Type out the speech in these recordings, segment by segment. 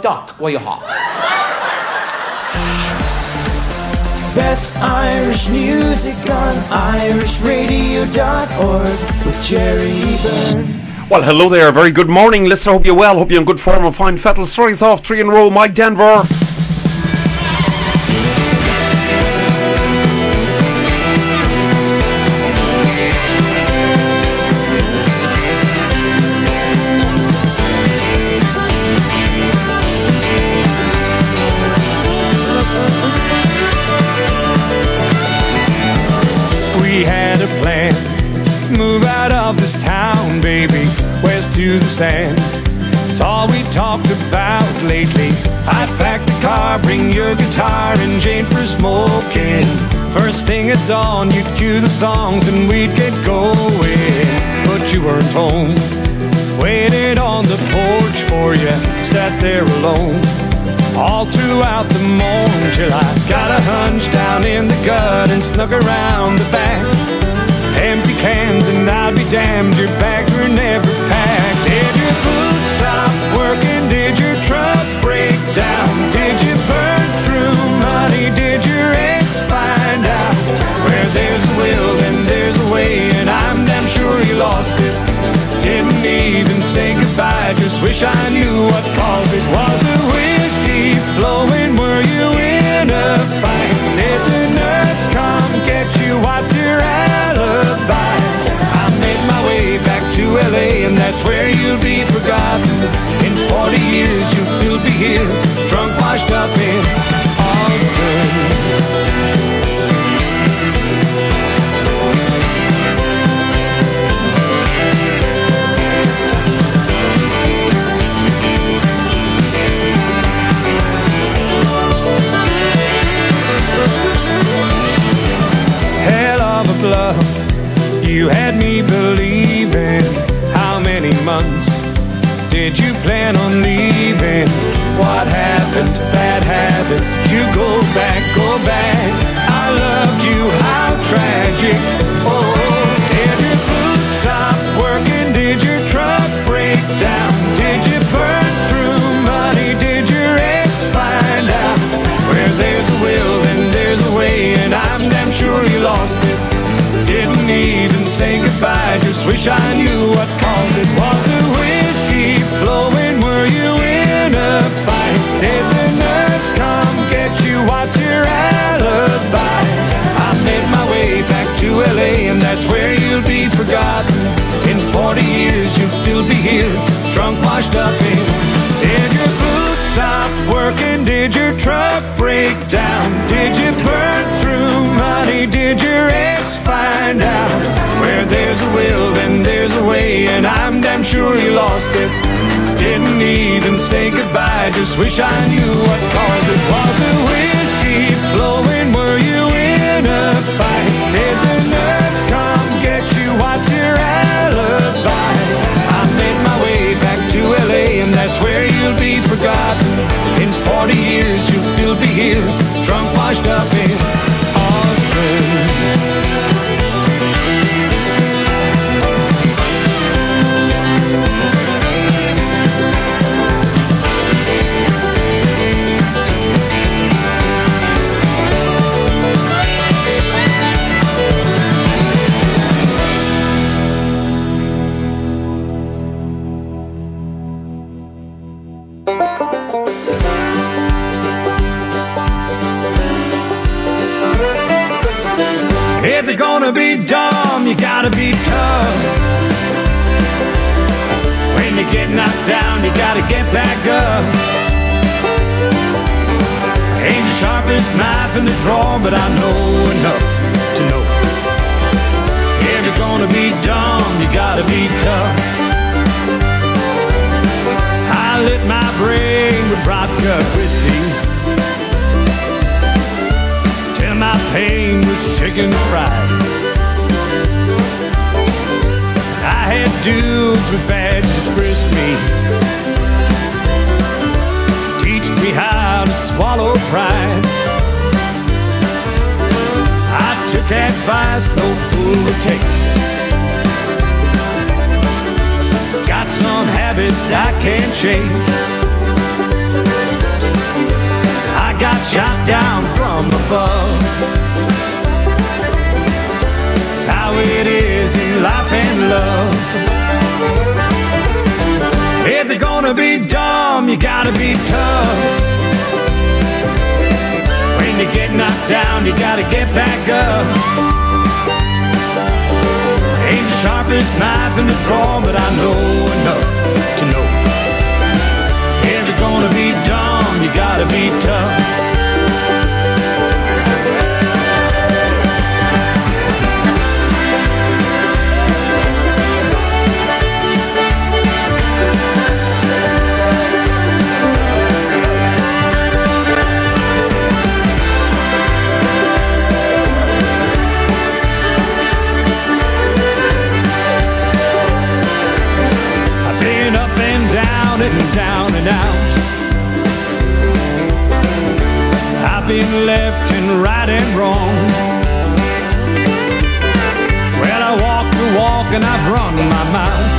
Doc, why you hot? Best Irish music on irishradio.org with Jerry Byrne. Well, hello there. Very good morning. Listen, I hope you're well. Hope you're in good form and fine fettle. Stories off 3 in a row. Mike Denver. We had a plan, move out of this town, baby, west to the sand. It's all we talked about lately. I'd pack the car, bring your guitar and Jane for smoking. First thing at dawn, you'd cue the songs and we'd get going. But you weren't home, waited on the porch for you, sat there alone all throughout the morning till I got a hunch down in the gut and snuck around the back. Empty cans and I'd be damned, your bags were never packed. Did your boots stop working? Did your truck break down? Did you burn through money? Did your ex find out? Where there's a will, then there's a way, and I'm damn sure you lost it. Didn't even say goodbye, just wish I knew what caused it. Was the whiskey flowing? Were you in a fight? Did the nurse come get you? What's your alibi? I made my way back to LA, and that's where you'll be forgotten. In 40 years you'll still be here, drunk, washed up in Austin. Love, you had me believing. How many months did you plan on leaving? What happened? Bad habits. You go back, go back. I loved you, how tragic. Oh, did your boots stop working? Did your truck break down? Did you burn through money? Did your ex find out? Where there's a will, then there's a way, and I'm damn sure you lost it. Didn't even say goodbye, just wish I knew what caused it. Was the whiskey flowing? Were you in a fight? Did the nurse come get you? What's your alibi? I made my way back to LA, and that's where you'll be forgotten. In 40 years you'll still be here, drunk, washed up in. Did your boots stop working? Did your truck break down? Did you burn through money? Did your ex find out? Where there's a will, then there's a way, and I'm damn sure you lost it. Didn't even say goodbye, just wish I knew what caused it. Was the whiskey flowing? Were you in a fight? Did the nurse come get you? What's your alibi? I made my way back to LA, and that's where you'll be forgotten. In 40 years you'll still be here, drunk, washed up in Austin. If you're gonna be dumb, you gotta be tough. When you get knocked down, you gotta get back up. Ain't the sharpest knife in the drawer, but I know enough to know. If you're gonna be dumb, you gotta be tough. I lit my brain with vodka whiskey till my pain was chicken fried. I had dudes with badges frisk me, teach me how to swallow pride. I took advice no fool would take. Got some habits I can't change. shot down from above. It's how it is in life and love. If you're gonna be dumb, you gotta be tough. When you get knocked down, you gotta get back up. Ain't the sharpest knife in the drawer, but I know enough to know. If you're gonna be dumb, you gotta be tough. Down and out. I've been left and right and wrong. Well, I walked the walk and I've run my mouth.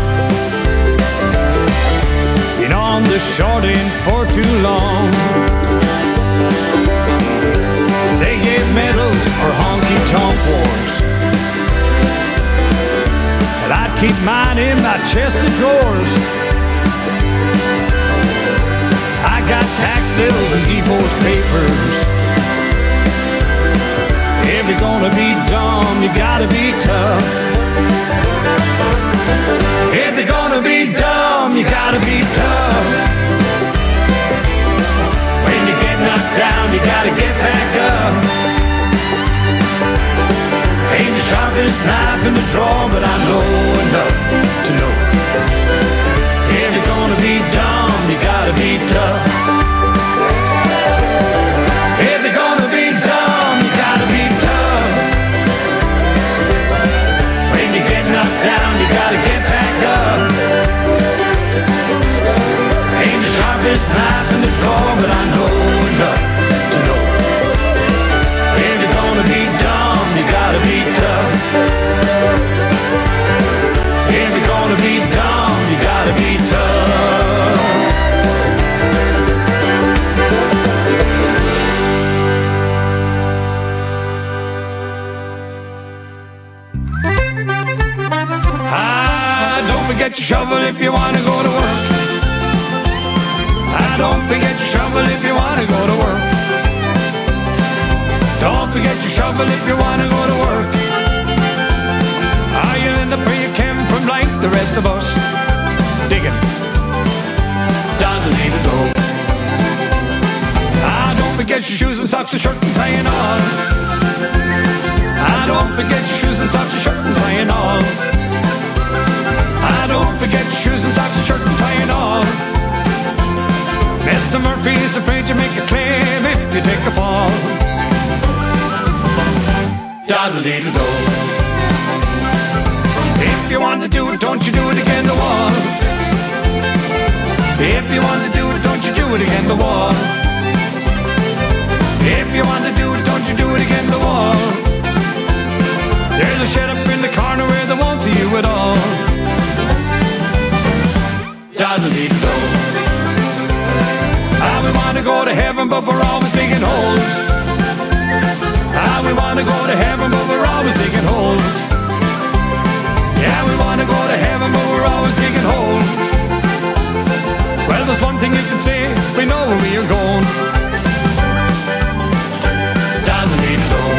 Been on the short end for too long. They gave medals for honky-tonk wars, but I'd keep mine in my chest of drawers. I got tax bills and divorce papers. If you're gonna be dumb, you gotta be tough. If you're gonna be dumb, you gotta be tough. When you get knocked down, you gotta get back up. Ain't the sharpest knife in the drawer, but I know enough to know. If you're gonna be dumb, you gotta be tough. If you're gonna be dumb, you gotta be tough. When you get knocked down, you gotta get back up. Ain't the sharpest knife in the drawer, but I know enough to know. If you're gonna be dumb, you gotta be tough. If you're gonna be dumb, you gotta be tough. Don't forget your shovel if you wanna go to work. Don't forget your shovel if you wanna go to work. Don't forget your shovel if you wanna go to work. You'll end up where you came from like the rest of us, digging down the lead to go. Don't forget your shoes and socks and shirt and tying on. Don't forget your shoes and socks and shirt and tying on. Don't forget your shoes and socks and shirt and tying on. Mr. Murphy is afraid to make a claim if you take a fall. Down the lead to go. If you want to do it, don't you do it again the wall. If you want to do it, don't you do it again the wall. If you want to do it, don't you do it again the wall. There's a shed up in the corner where they won't see you at all. Down the lead go. We want to go to heaven, but we're always digging holes. We want to go to heaven, but we're always digging holes. Yeah, we want to go to heaven, but we're always digging holes. Well, there's one thing you can say, we know where we are going. Down the lead zone.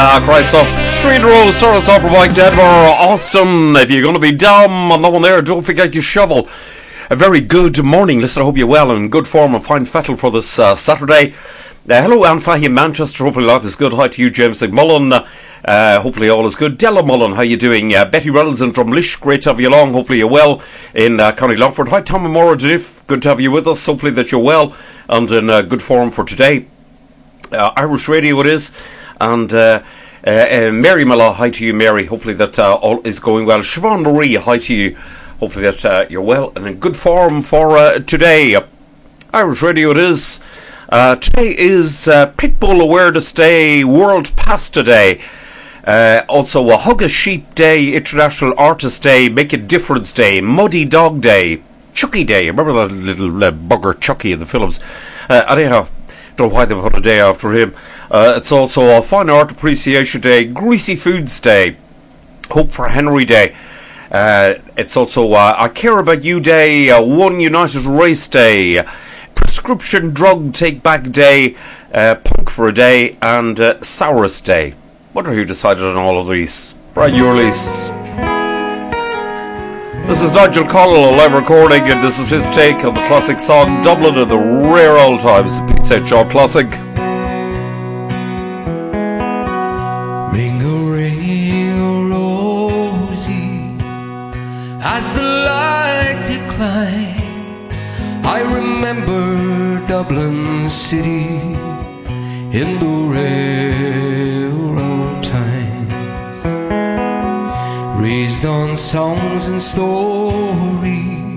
Christ off 3 in a row. Start us off for Mike Denver. Austin, if you're going to be dumb on that one there, don't forget your shovel. A very good morning, listen. I hope you're well and in good form and fine fettle for this Saturday. Hello, Anne Fahey, Manchester. Hopefully life is good. Hi to you, James McMullen. Hopefully all is good. Della Mullen, how you doing? Betty Reynolds in Drumlish, great to have you along. Hopefully you're well in County Longford. Hi, Tom Amora Diff, good to have you with us. Hopefully that you're well and in good form for today. Irish Radio it is. And Mary Mala, hi to you, Mary. Hopefully that all is going well. Siobhan Marie, hi to you. Hopefully that you're well and in good form for today. Irish Radio it is. Today is Pitbull Awareness Day, World Pasta Day, also a Hug a Sheep Day, International Artist Day, Make a Difference Day, Muddy Dog Day, Chucky Day. Remember that little bugger Chucky in the films? Anyhow, don't know why they put a day after him. It's also a Fine Art Appreciation Day, Greasy Foods Day, Hope for Henry Day. It's also I Care About You Day, One United Race Day, Prescription Drug Take Back Day, Punk for a Day, and Sourest Day. Wonder who decided on all of these. Brian Urley's. This is Nigel Connell, a live recording, and this is his take on the classic song Dublin in the Rare Old Times, the Pete St. John classic. Ring a rosy as the light declines. I remember Dublin City in the railroad times, raised on songs and stories,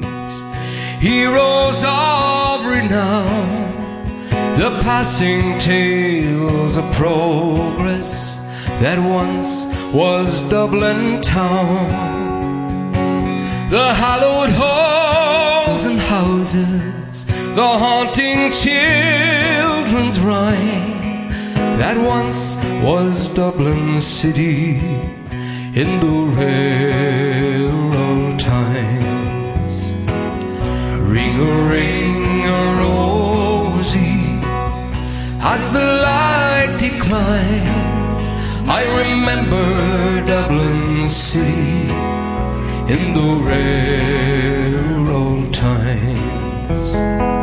heroes of renown, the passing tales of progress that once was Dublin town. The hallowed halls and houses, the haunting children's rhyme that once was Dublin City in the railroad times. Ring a rosy as the light declines. I remember Dublin City in the railroad times.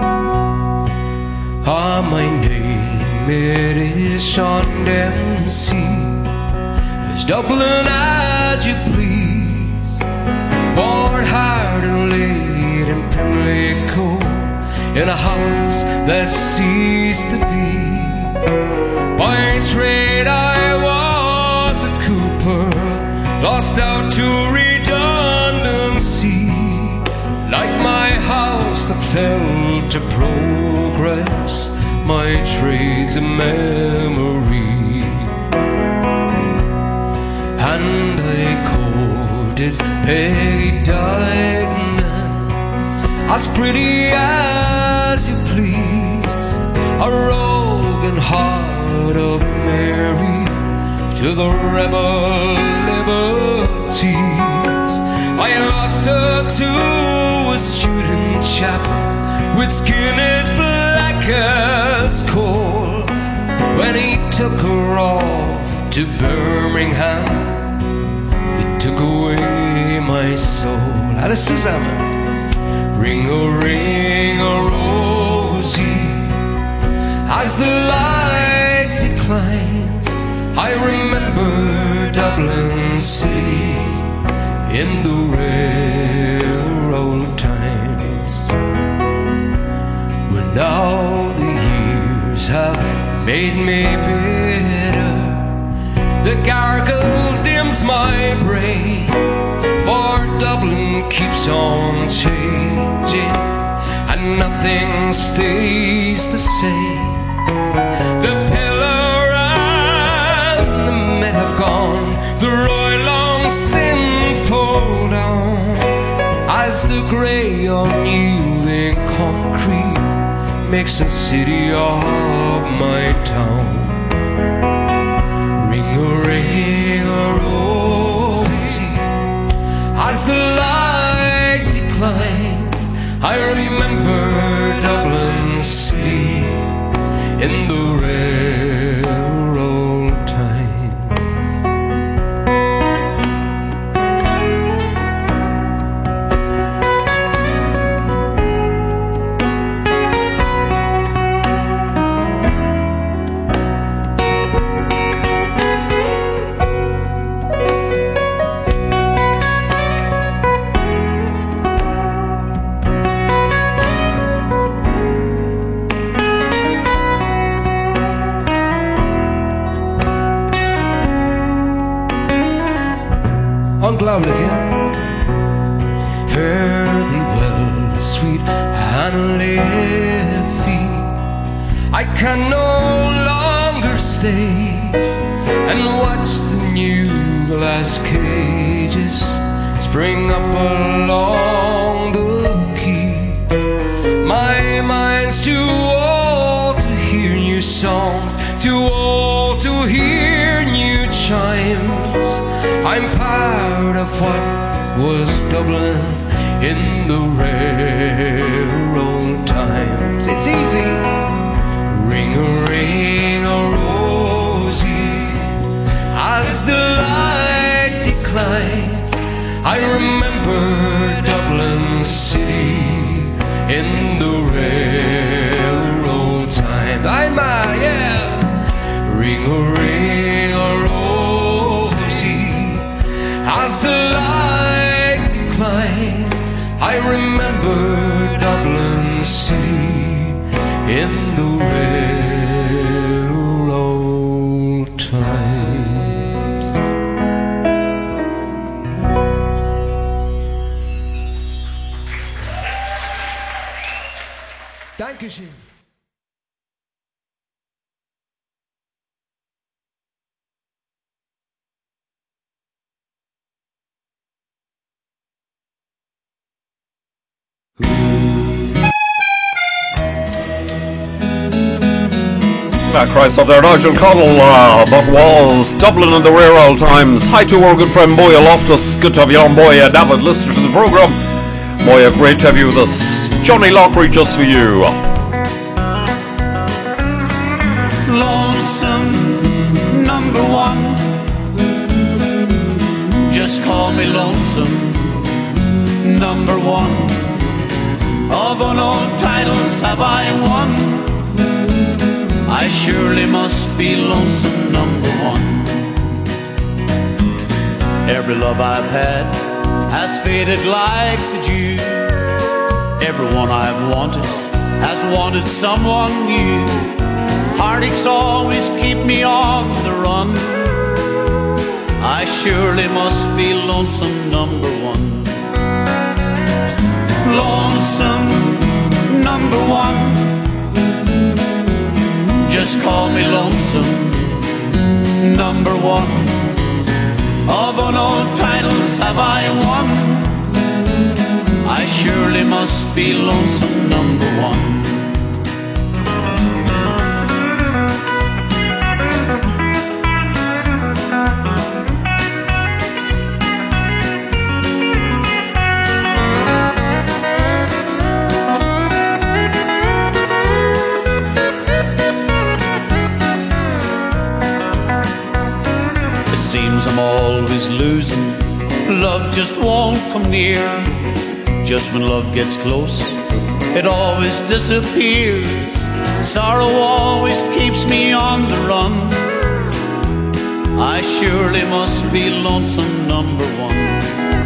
Ah, my name it is Sean Dempsey, as Dublin as you please, born hard and late in Pimlico, in a house that ceased to be. By trade I was a cooper, lost out to redundancy, like my house that fell to progress, my trade's a memory. And I quoted Peggy Dignan, as pretty as you please, a rogue and heart of Mary to the rebel liberties. I lost her to a student chap with skin as black as coal, when he took her off to Birmingham, he took away my soul. Alice Susanna. Ring a rosy as the light declines. I remember Dublin City in the railroad times, when now the years have made me bitter, the gargle dims my brain, for Dublin keeps on changing and nothing stays the same. The pillar and the men have gone, the Roy long since pulled on, as the grey unyielding concrete makes a city of my town. Ring a rosy as the light declines. I remember Dublin City in the railroad times. lovely girl. Fare thee well, sweet Analethi. I can no longer stay and watch the new glass cages spring up along the quay. My mind's too old to hear new songs, too old to hear new chimes. I'm part of what was Dublin in the railroad times. It's easy. Ring a rosy as the light declines. I remember Dublin City in the railroad time. I'm yeah. Ring a rosy as the light declines. I remember Dublin City in the railroad times. Dankeschön. Christ of there, Nigel Connell, that was Dublin in the rare old times. Hi to our good friend Moya Loftus. Good to have you on, Moya, an avid listener to the programme. Moya, great to have you with us. Johnny Lockery, just for you. Lonesome number one, just call me lonesome number one. Of unknown titles have I won, I surely must be lonesome number one. Every love I've had has faded like the dew. Everyone I've wanted has wanted someone new. Heartaches always keep me on the run, I surely must be lonesome number one. Lonesome number one, just call me lonesome number one. Of unknown titles have I won, I surely must be lonesome number one. Seems I'm always losing, love just won't come near. Just when love gets close, it always disappears. Sorrow always keeps me on the run, I surely must be lonesome number one.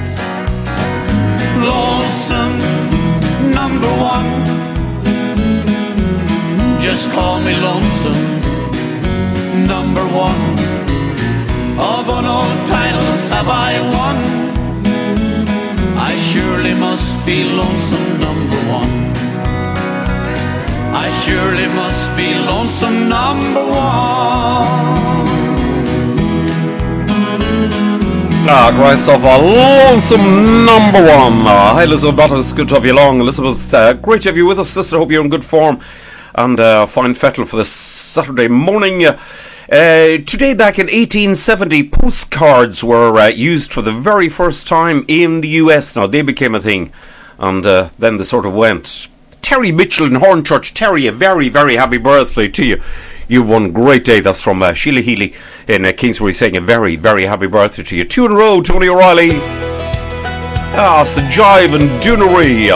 Lonesome number one, just call me lonesome number one. Of unknown titles have I won, I surely must be lonesome number one. I surely must be lonesome number one. Christ of a lonesome number one. Hi Elizabeth Bottas, good to have you along. Elizabeth, great to have you with us, sister. Hope you're in good form and fine fettle for this Saturday morning. Today back in 1870, postcards were used for the very first time in the US. Now they became a thing, and then they sort of went. Terry Mitchell in Hornchurch. Terry, a very, very happy birthday to you. You've one great day. That's from Sheila Healy in Kingsbury, saying a very, very happy birthday to you. 2 in a row, Tony O'Reilly. It's the Jive and Doonery.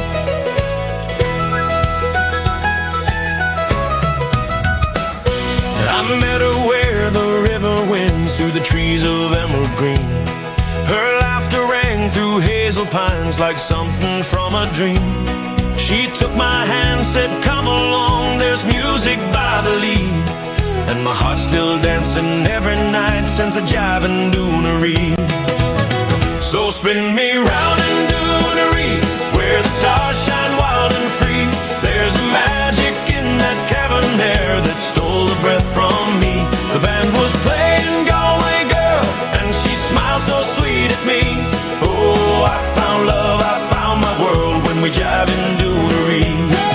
Through the trees of emerald green, her laughter rang through hazel pines like something from a dream. She took my hand, said come along, there's music by the lead, and my heart's still dancing every night since the Jive and Doonery. So spin me round in Doonery, where the stars shine wild and free. There's a magic in that Cabernet that stole the breath from me. The band was playing Galway Girl, and she smiled so sweet at me. Oh, I found love, I found my world when we jive in Doonery.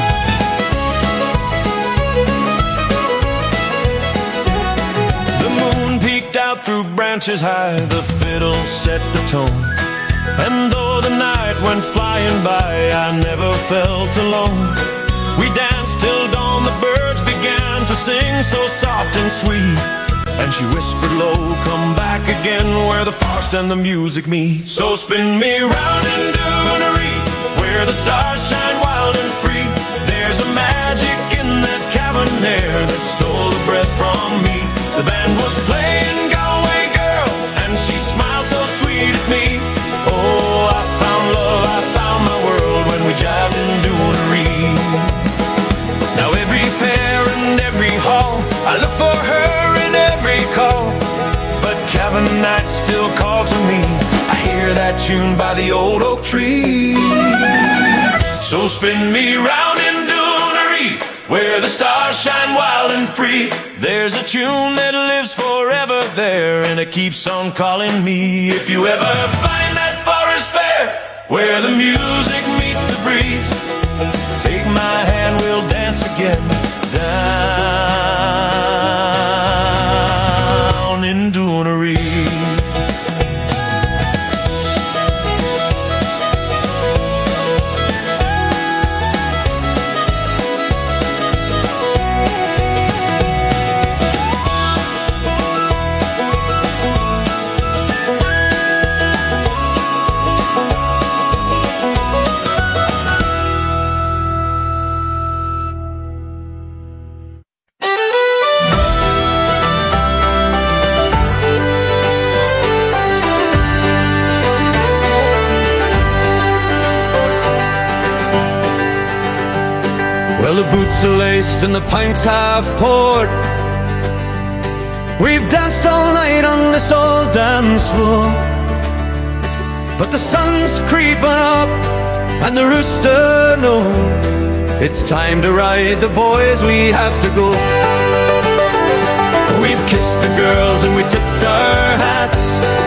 The moon peeked out through branches high, the fiddle set the tone. And though the night went flying by, I never felt alone. We danced till dawn, the birds began to sing so soft and sweet. And she whispered low, come back again where the forest and the music meet. So spin me round in Doonery, where the stars shine wild and free. There's a magic in that Cabernet that stole the breath from me. The band was playing Galway Girl, and she smiled so sweet at me. Oh, I found love, I found my world when we jived in Doonery. Now every fair and every hall, I look for her in every call. But Cavan nights still call to me. I hear that tune by the old oak tree. So spin me round in Doonery, where the stars shine wild and free. There's a tune that lives forever there, and it keeps on calling me. If you ever find that forest fair, where the music meets the breeze, take my hand, we'll dance again down in Doonery. Well, the boots are laced and the pints half poured. We've danced all night on this old dance floor, but the sun's creeping up and the rooster knows it's time to ride the boys, we have to go. We've kissed the girls and we tipped our hats,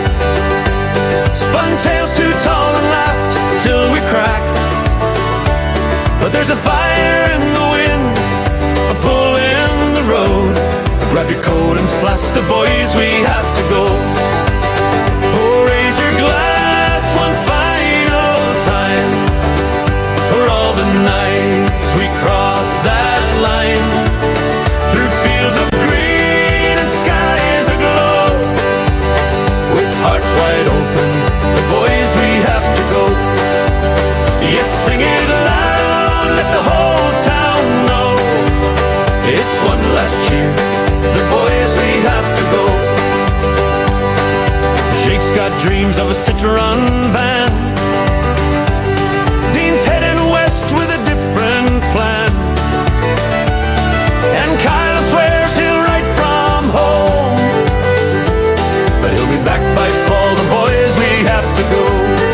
spun tails too tall and laughed till we cracked. But there's a fire in the wind, a pull in the road. Grab your coat and flash the boys, we have to go. Oh, raise your glass one final time for all the nights we crossed that line, through fields of green and skies aglow. With hearts wide open, the boys, we have to go. Yes, sing it loud, let the whole town know. It's one last cheer, the boys, we have to go. Jake's got dreams of a Citroen van, Dean's heading west with a different plan, and Kyle swears he'll write from home, but he'll be back by fall, the boys, we have to go.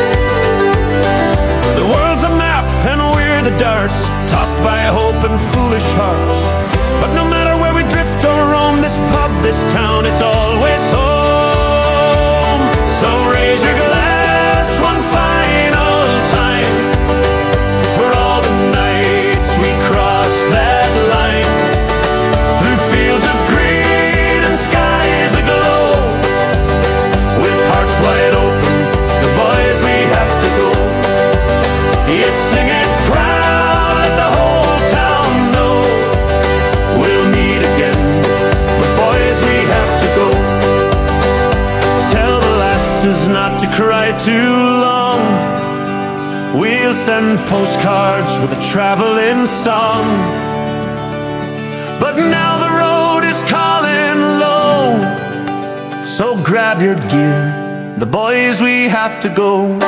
The world's a map and we're the darts, tossed by hope and foolish hearts. But no matter where we drift or roam, this pub, this town, it's always home. So raise your glass one final time for all the nights we crossed that line, through fields of green and skies aglow. With hearts wide open, the boys, we have to go. Yes, sing it proud, let the whole town know. We'll meet again, but boys, we have to go. Tell the lasses not to cry too long. We'll send postcards with a traveling song. But now the road is calling low, so grab your gear, the boys, we have to go.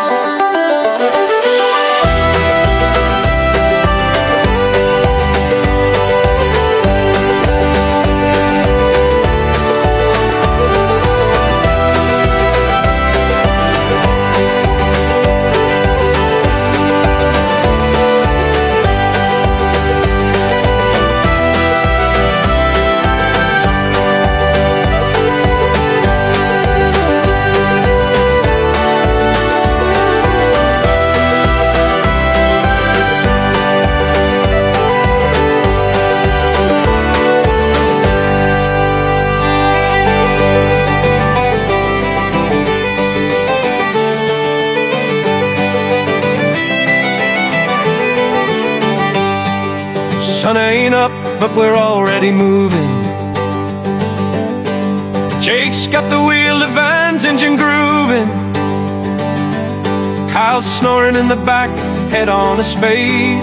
sun ain't up, but we're already moving. Jake's got the wheel, the van's engine grooving. Kyle's snoring in the back, head on a spade.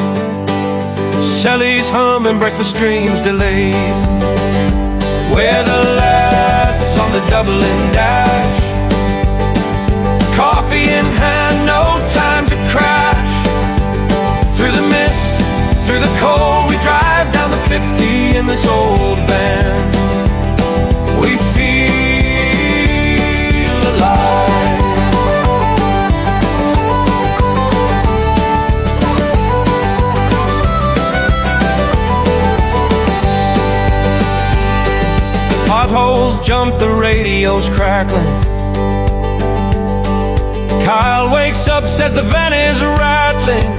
Sally's humming, breakfast dreams delayed. We're the lads on the double and dash. Coffee in hand, no time to crash. Through the mist, through the cold, we drive down the 50 in this old van. We feel alive. Potholes jump, the radio's crackling. Kyle wakes up, says the van is rattling.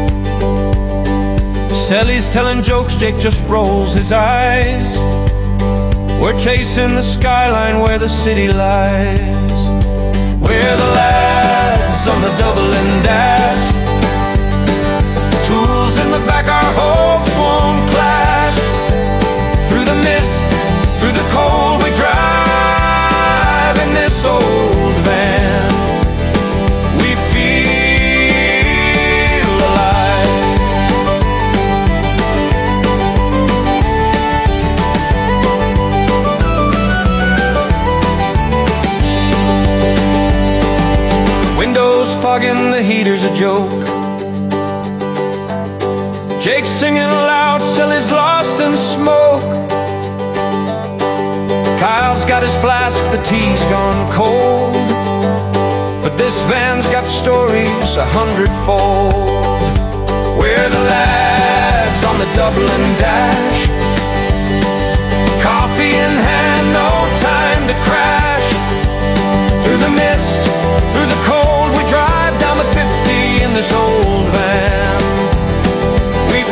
Sally's telling jokes, Jake just rolls his eyes. We're chasing the skyline where the city lies. We're the lads on the double and dash. Tools in the back, our hopes won't clash. Through the mist, through the cold, we drive in this old van. We feel alive. Windows fogging, the heater's a joke. Jake's singing loud, Sally's lost in smoke. Kyle's got his flask, the tea's gone cold. But this van's got stories 100-fold. We're the lads on the double and dash. Coffee in hand, no time to crash. Through the mist, through the cold, we drive down the 50 in this old van. We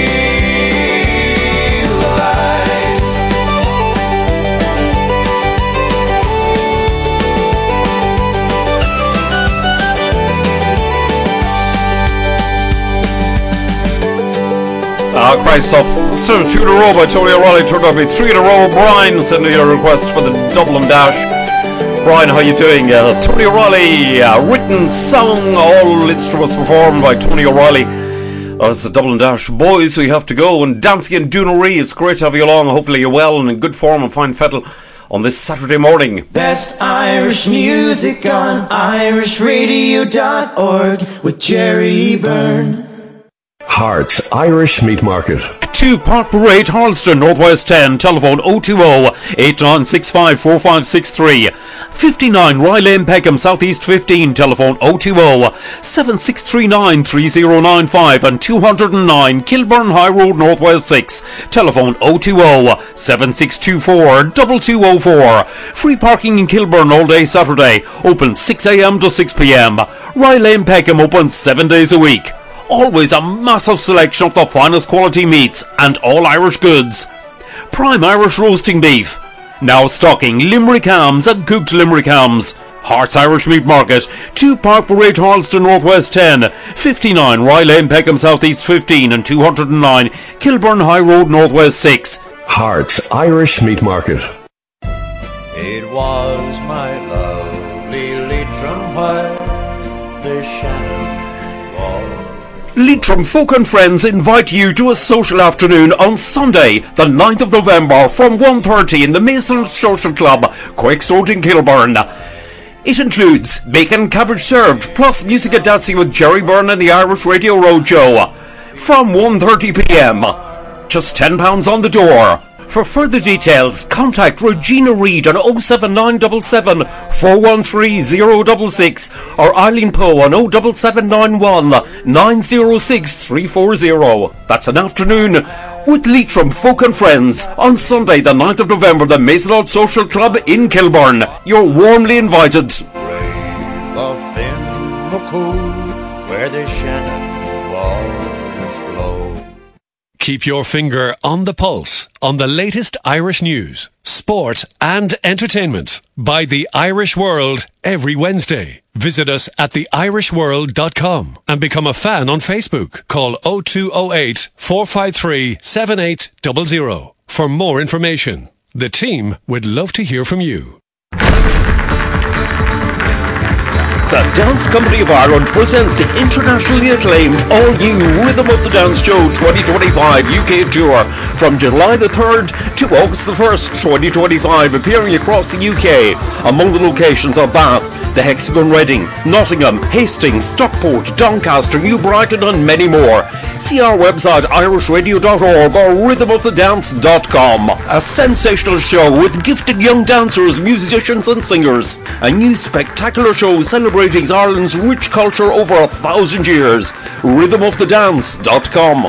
feel alive. Christ off. Still 2 in a row by Tony O'Reilly. Turned out to be 3 in a row. Brian sending you a request for the double and dash. Brian, how you doing? Tony O'Reilly, written song, all instruments performed by Tony O'Reilly. It's the double and dash. Boys, we have to go. And Dancy and Doonery, it's great to have you along. Hopefully you're well and in good form and fine fettle on this Saturday morning. Best Irish music on irishradio.org with Jerry Byrne. Hearts Irish Meat Market. 2 Park Parade, Harleston, Northwest 10, telephone 020-8965-4563. 59 Rye Lane, Peckham, Southeast 15, telephone 020-7639-3095 and 209 Kilburn High Road, Northwest 6, telephone 020-7624-2204. Free parking in Kilburn all day Saturday, open 6 a.m. to 6 p.m. Rye Lane, Peckham, open 7 days a week. Always a massive selection of the finest quality meats and all Irish goods. Prime Irish roasting beef. Now stocking Limerick hams and cooked Limerick hams. Hearts Irish Meat Market. 2 Park Parade, Harleston, Northwest 10. 59 Rye Lane, Peckham, Southeast 15 and 209 Kilburn High Road, Northwest 6. Hearts Irish Meat Market. It was my lovely Leitrim where the Shannon was. Leitrim Folk and Friends invite you to a social afternoon on Sunday, the 9th of November from 1:30 in the Mason Social Club, Quakes Road in Kilburn. It includes bacon cabbage served, plus music and dancing with Jerry Byrne and the Irish Radio Roadshow. From 1:30 p.m. Just £10 on the door. For further details, contact Regina Reid on 07977 413 066 or Eileen Poe on 07791 906 340. That's an afternoon with Leitrim Folk and Friends on Sunday the 9th of November, the Maisonald Social Club in Kilburn. You're warmly invited. Brave of Finmacoo, where the Shannon waters flow. Keep your finger on the pulse on the latest Irish news, sport and entertainment by The Irish World every Wednesday. Visit us at theirishworld.com and become a fan on Facebook. Call 0208 453 7800 for more information. The team would love to hear from you. The Dance Company of Ireland presents the internationally acclaimed all-new Rhythm of the Dance Show 2025 UK Tour from July the 3rd to August the 1st, 2025, appearing across the UK. Among the locations are Bath, the Hexagon Reading, Nottingham, Hastings, Stockport, Doncaster, New Brighton and many more. See our website irishradio.org or rhythmofthedance.com. A sensational show with gifted young dancers, musicians and singers. A new spectacular show celebrating Ireland's rich culture over 1,000 years. Rhythmofthedance.com.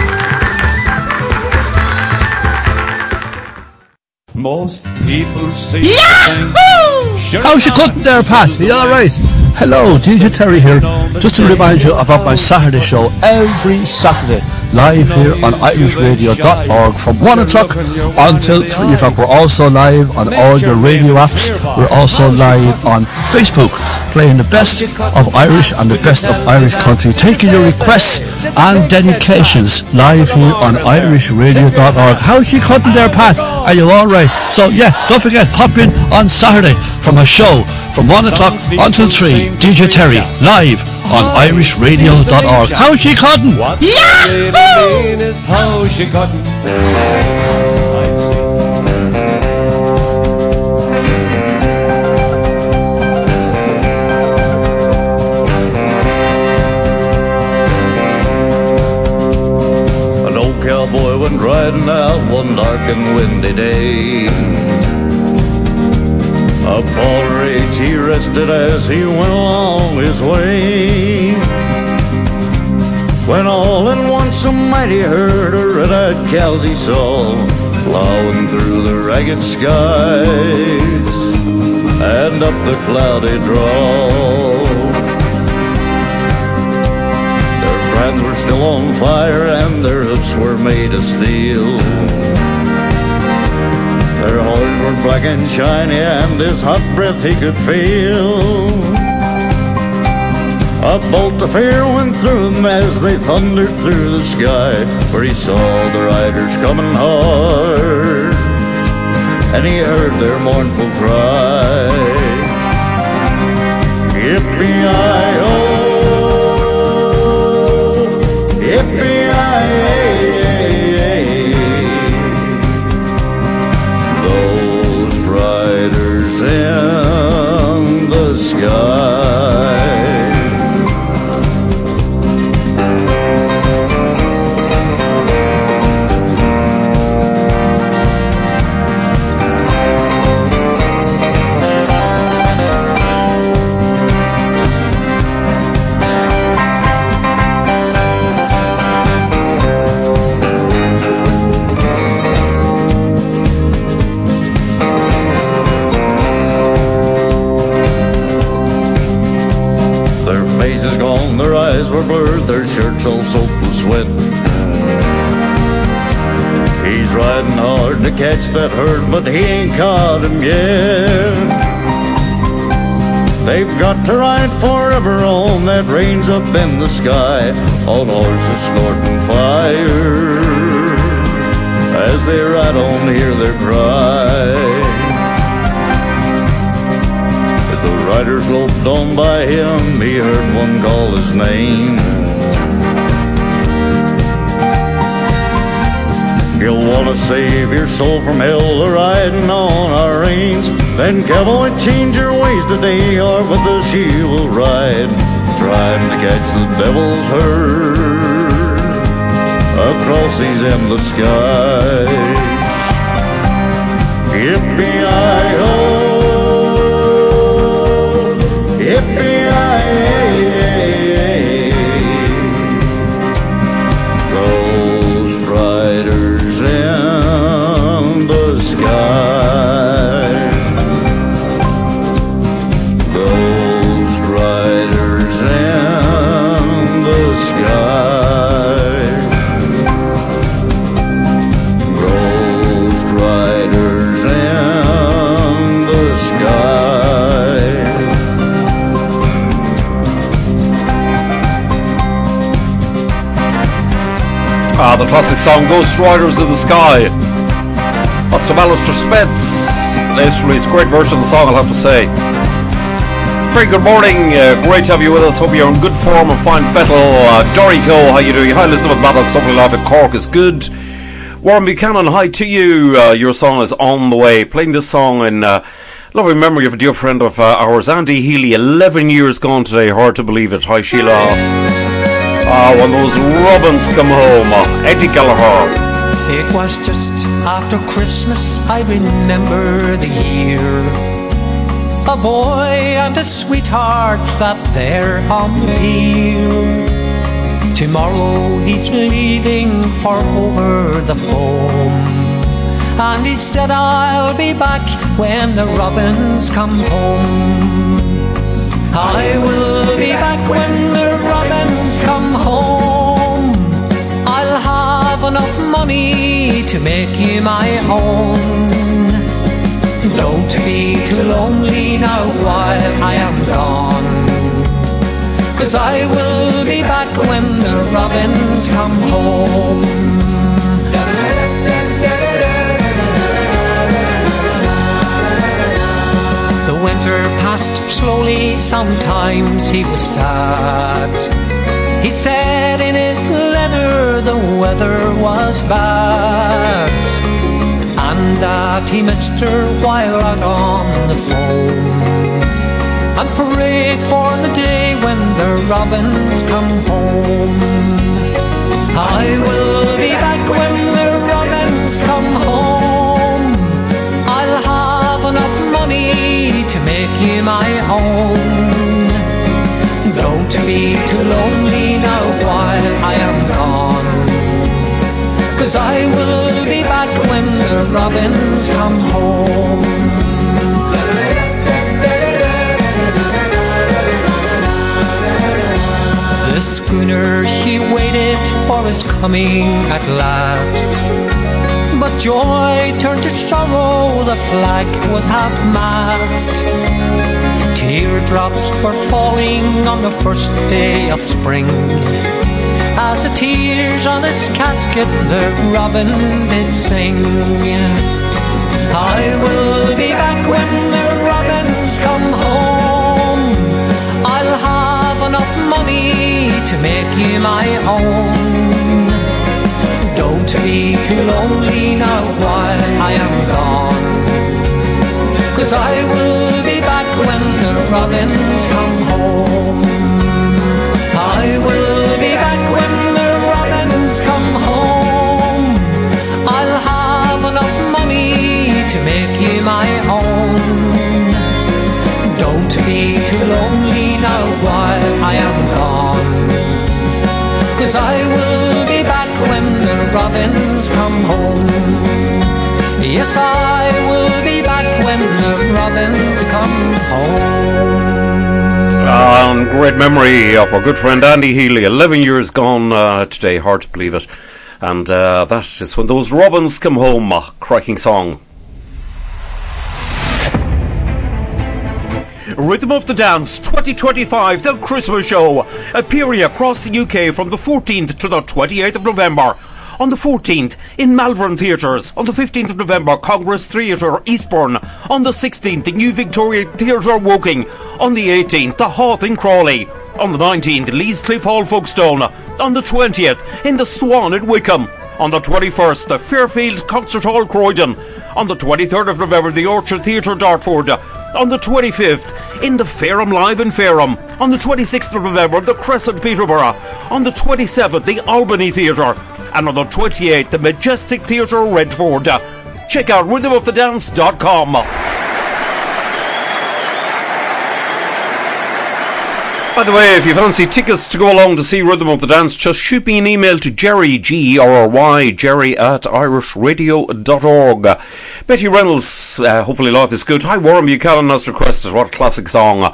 Most people say how's you cutting there, Pat? Are you alright? Hello, DJ Terry here. Just to remind you about my Saturday show every Saturday, live here on irishradio.org from 1 o'clock until 3 o'clock. We're also live on all your radio apps. We're also live on Facebook, playing the best of Irish and the best of Irish country, taking your requests and dedications live here on irishradio.org. How's you cutting there, Pat? Are you alright? So yeah, don't forget, pop in on Saturday from a show from 1 o'clock until 3. DJ Terry live on irishradio.org. How's she cutting? Yahoo! How's she cutting? An old cowboy went riding out one dark and windy day. Upon a ridge he rested as he went along his way, when all at once a mighty herd of red-eyed cows he saw, plowing through the ragged skies and up the cloudy draw. Their brands were still on fire and their hoofs were made of steel. Their horns were black and shiny, and his hot breath he could feel. A bolt of fear went through him as they thundered through the sky, for he saw the riders coming hard, and he heard their mournful cry. Yippee-i-oh, yippee-i-oh. In the sky, their eyes were blurred, their shirts all soaked with sweat. He's riding hard to catch that herd, but he ain't caught him yet. They've got to ride forever on that range up in the sky, on horses snorting fire. As they ride on, hear their cry. As the riders loped on by him, he heard one call his name. You'll want to save your soul from hell, riding on our reins. Then cowboy, change your ways today, or with us you will ride, trying to catch the devil's herd across these endless skies. Yippee-i-oh, yippee-i-oh. Those riders in the sky, those riders in the sky, those riders in the sky, The classic song Ghost Riders of the Sky. That's from Alistair Spence. Latest release, great version of the song, I'll have to say. Very good morning, great to have you with us. Hope you're in good form and fine fettle. Dorico, how you doing? Hi Elizabeth Maddox, something live at Cork is good. Warren Buchanan, hi to you. Your song is on the way. Playing this song in lovely memory of a dear friend of ours, Andy Healy. 11 years gone today, hard to believe it. Hi Sheila. When those robins come home, Eddie Gallagher. It was just after Christmas, I remember the year. A boy and a sweetheart sat there on the pier. Tomorrow he's leaving for over the home, and he said I'll be back when the robins come home. I will be back when the robins come home. I'll have enough money to make you my own. Don't be too lonely now while I am gone, 'cause I will be back when the robins come home. The winter passed slowly, sometimes he was sad. He said in his letter the weather was bad, and that he missed her while out on the phone, and prayed for the day when the robins come home. I will be back when the robins come home. I'll have enough money to make you my own. Don't be too lonely now while I am gone, 'cause I will be back when the robins come home. The schooner, she waited for his coming at last, but joy turned to sorrow, the flag was half-mast. Teardrops were falling on the first day of spring, as the tears on its casket the robin did sing. I will be back when the robins come home. I'll have enough money to make you my own. Don't be too lonely now while I am gone, 'cause I will be back when the robins come home. I will be back when the robins come home. I'll have enough money to make you my own. Don't be too lonely now while I am gone, 'cause I will be back when the robins come home. Yes, I will be back when the robins come home. Great memory of our good friend Andy Healy. 11 years gone today, hard to believe it. And that is when those robins come home. A cracking song. Rhythm of the Dance 2025, the Christmas show, appearing across the UK from the 14th to the 28th of November. On the 14th, in Malvern Theatres. On the 15th of November, Congress Theatre, Eastbourne. On the 16th, the New Victoria Theatre, Woking. On the 18th, the Hawth in Crawley. On the 19th, Lees Cliff Hall, Folkestone. On the 20th, in the Swan at Wickham. On the 21st, the Fairfield Concert Hall, Croydon. On the 23rd of November, the Orchard Theatre, Dartford. On the 25th, in the Fareham Live in Fareham. On the 26th of November, the Crescent, Peterborough. On the 27th, the Albany Theatre. And on the 28th, the Majestic Theatre, Redford. Check out rhythmofthendance.com. By the way, if you fancy tickets to go along to see Rhythm of the Dance, just shoot me an email to Jerry, G-E-R-R-Y, jerry@irishradio.org. Betty Reynolds, hopefully life is good. Hi, Warren Buchanan has requested. What a classic song.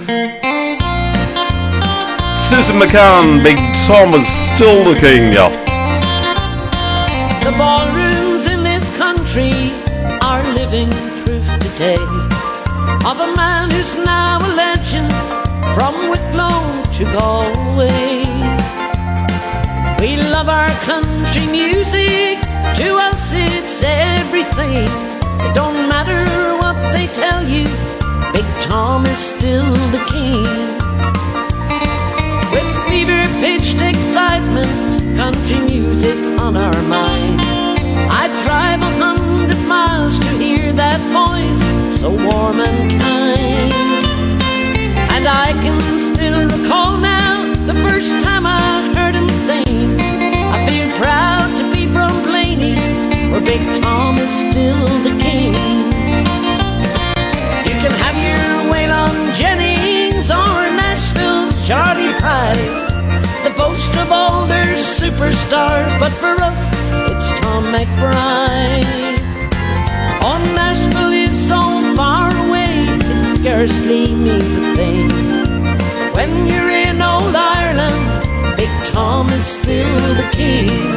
Susan McCann, Big Tom is still the king, yeah. The ballrooms in this country are living proof today of a man who's now a legend, from Wicklow to Galway. We love our country Country music, to us it's everything. It don't matter what they tell you, Big Tom is still the king. With fever-pitched excitement, country music on our mind, I'd drive 100 miles to hear that voice so warm and kind. And I can still recall now the first time I heard him sing. I feel proud to be from Blaney, where Big Tom is still the king. You can have your Waylon Jennings or Nashville's Charlie Pride, the boast of all their superstars, but for us it's Tom McBride. Oh, Nashville is so far away, it scarcely means a thing. When you're in old Ireland, Big Tom is still the king.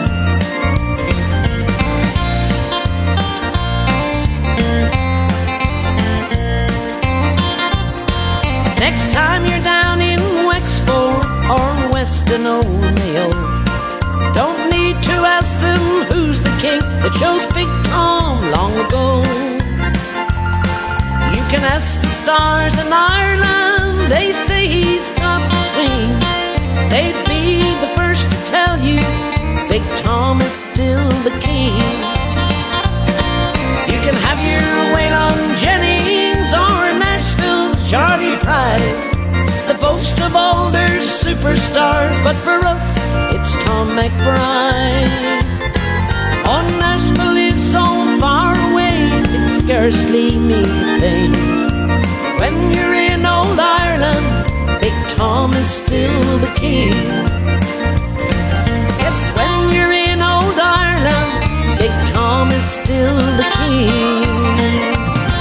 Next time you're down in Wexford or Weston Mayo, don't need to ask them who's the king that chose Big Tom long ago. You can ask the stars in Ireland, they say he's got the swing. They'd be the first to tell you Big Tom is still the king. You can have your Waylon Jennings or Nashville's Charlie Pride, the boast of all their superstars, but for us it's Tom McBride. Oh, Nashville is so far away, it scarcely means a thing. When you're in old Ireland, Big Tom is still the king. Yes, when you're in old Ireland, Big Tom is still the king.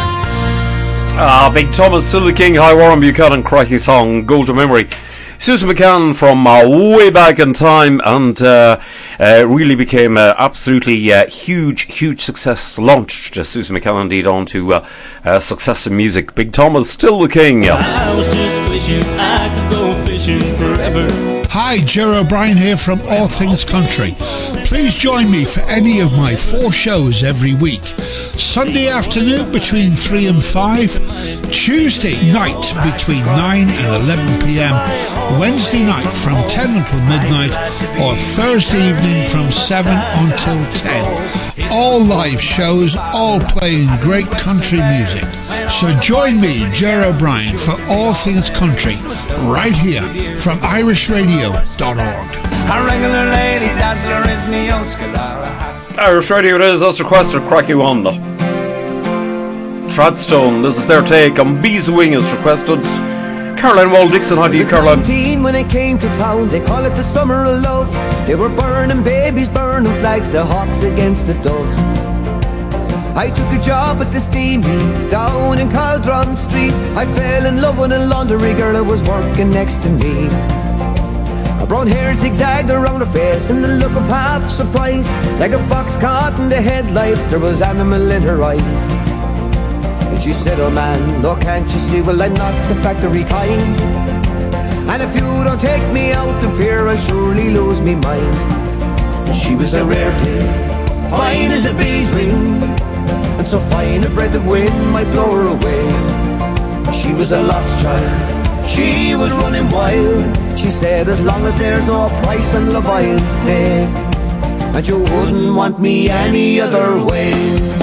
Big Tom is still the king. Hi, Warren Buchanan, cracking song, Golden Memory. Susan McCann from way back in time, and really became absolutely huge success. Launched Susan McCann indeed on to success in music. Big Tom is still the king. I was just wishing I could go fishing forever. Hi, Ger O'Brien here from All Things Country. Please join me for any of my 4 shows every week. Sunday afternoon between 3 and 5, Tuesday night between 9 and 11 p.m, Wednesday night from 10 until midnight, or Thursday evening from 7 until 10. All live shows, all playing great country music. So join me, Ger O'Brien, for All Things Country, right here from irishradio.org. A regular lady dazzler is me old Scalara. Irish Radio it is, that's requested, cracky one. Tradstone, this is their take on Bees Wing is requested. Caroline Wall-Dixon, how do you, Caroline? When they came to town, they call it the summer of love. They were burning babies, burning flags, the hawks against the doves. I took a job at the steam mill down in Caldron Street. I fell in love with a laundry girl who was working next to me. Her brown hair zigzagged around her face and the look of half surprise. Like a fox caught in the headlights, there was animal in her eyes. And she said, oh man, no, can't you see, well, I'm not the factory kind. And if you don't take me out the fear, I'll surely lose me mind. She was a rare thing, fine as a bee's wing, and so fine a breath of wind might blow her away. She was a lost child, she was running wild. She said, as long as there's no price on love, I'll stay, and you wouldn't want me any other way.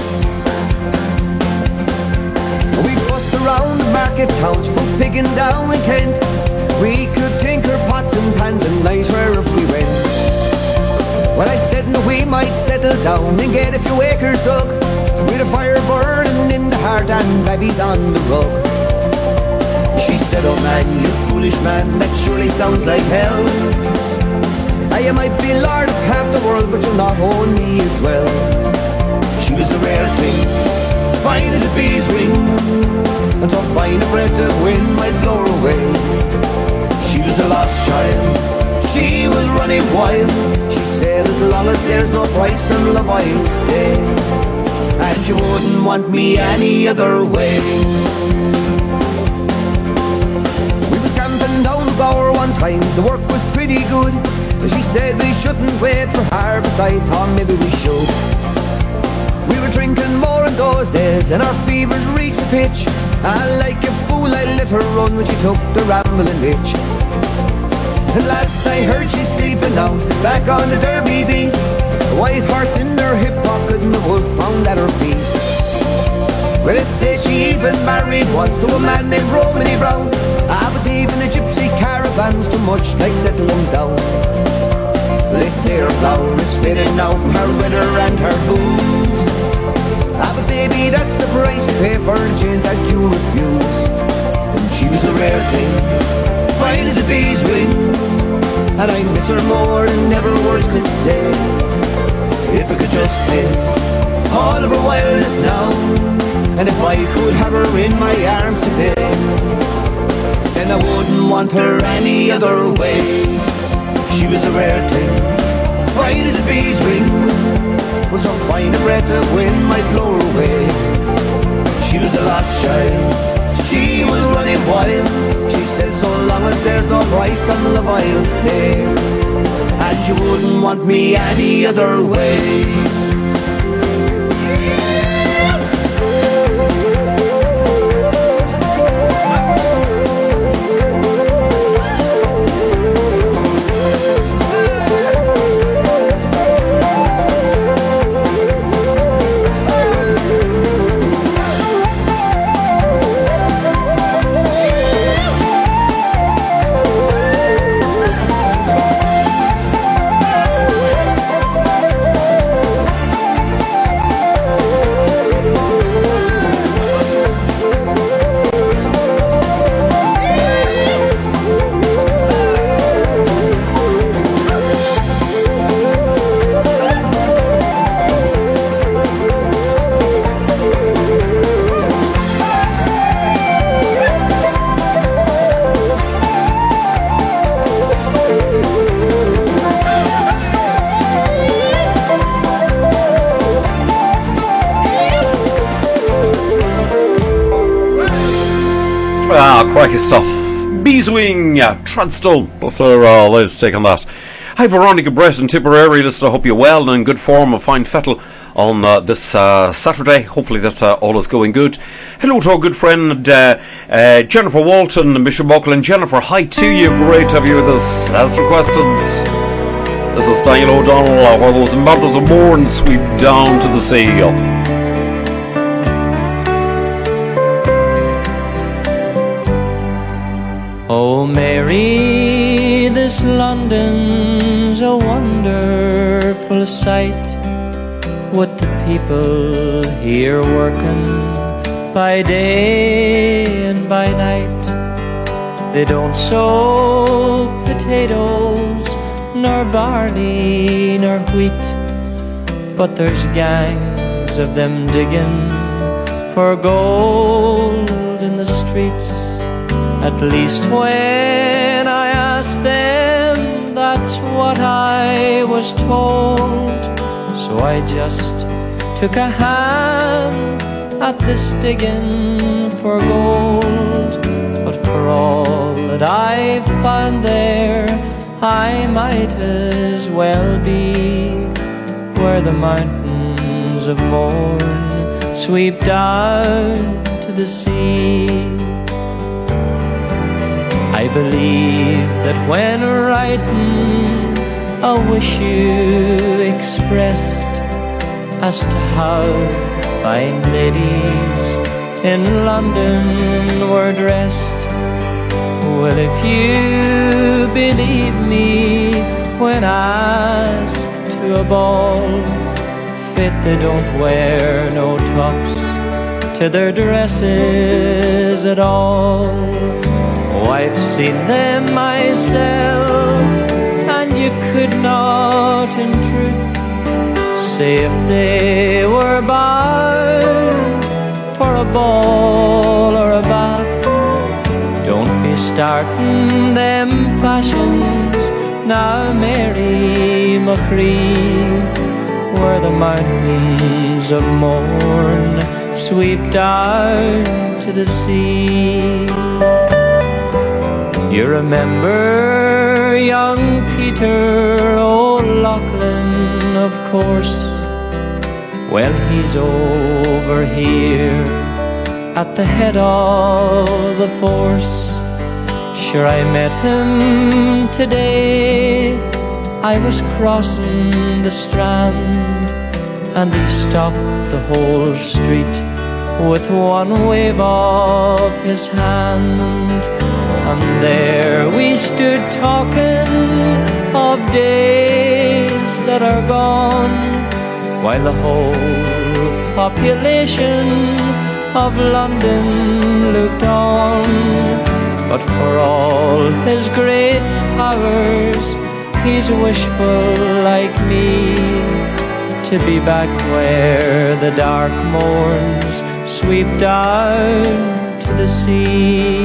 We bust around the market towns, foot picking down in Kent. We could tinker pots and pans and nice where if we went. Well, I said no, we might settle down and get a few acres dug, with a fire burning in the heart and babies on the rug. She said, oh man, you foolish man, that surely sounds like hell. I might be lord of half the world, but you'll not own me as well. She was a rare thing, fine as a bee's wing, and so fine a breath of wind might blow her away. She was a lost child, she was running wild. She said, as long as there's no price on love, I'll stay, and you wouldn't want me any other way. We was camping down the Gower one time, the work was pretty good. She said we shouldn't wait for harvest, I thought maybe we should. We were drinking more in those days and our fevers reached the pitch. And like a fool I let her run when she took the rambling itch. And last I heard she's sleeping now, back on the Derby beat. A white horse in her hip pocket and the wolf found at her feet. Well, they say she even married once to a man named Romany Brown. But even the gypsy caravan's too much like settling down. They say her flower is faded now from her weather and her booze. But baby, that's the price you pay for the chains that you refuse. And she was a rare thing, fine as a bee's wing. And I miss her more than ever words could say. If I could just taste all of her wildness now, and if I could have her in my arms today, then I wouldn't want her any other way. She was a rare thing, fine as a bee's wing, was so fine a breath of wind might blow her away. She was a lost child, she was running wild. She said so long as there's no price on love I'll stay, as you wouldn't want me any other way. Cracky stuff. Beeswing, Tradstone. That's our latest take on that. Hi, Veronica, Brett and Tipperary. Listen, I hope you're well and in good form and fine fettle on this Saturday. Hopefully that all is going good. Hello to our good friend Jennifer Walton and Bishop Buckland. Jennifer, hi to you. Great to have you with us as requested. This is Daniel O'Donnell, where those mountains of Mourne sweep down to the sea. Oh Mary, this London's a wonderful sight, with the people here working by day and by night. They don't sow potatoes, nor barley, nor wheat, but there's gangs of them digging for gold in the streets. At least when I asked them, that's what I was told. So I just took a hand at this digging for gold. But for all that I've found there, I might as well be where the mountains of Mourne sweep down to the sea. I believe that when writing a wish you expressed as to how the fine ladies in London were dressed. Well, if you believe me when asked to a ball, fit they don't wear no tops to their dresses at all. Oh, I've seen them myself, and you could not in truth say if they were bound for a ball or a bat. Don't be starting them fashions now, Mary McCree, where the mountains of Mourne sweep down to the sea. You remember Peter, young Peter O'Loughlin, of course. Well, he's over here at the head of the force. Sure, I met him today. I was crossing the Strand, and he stopped the whole street with one wave of his hand. And there we stood talking of days that are gone, while the whole population of London looked on. But for all his great powers, he's wishful like me, to be back where the dark morns sweep down to the sea.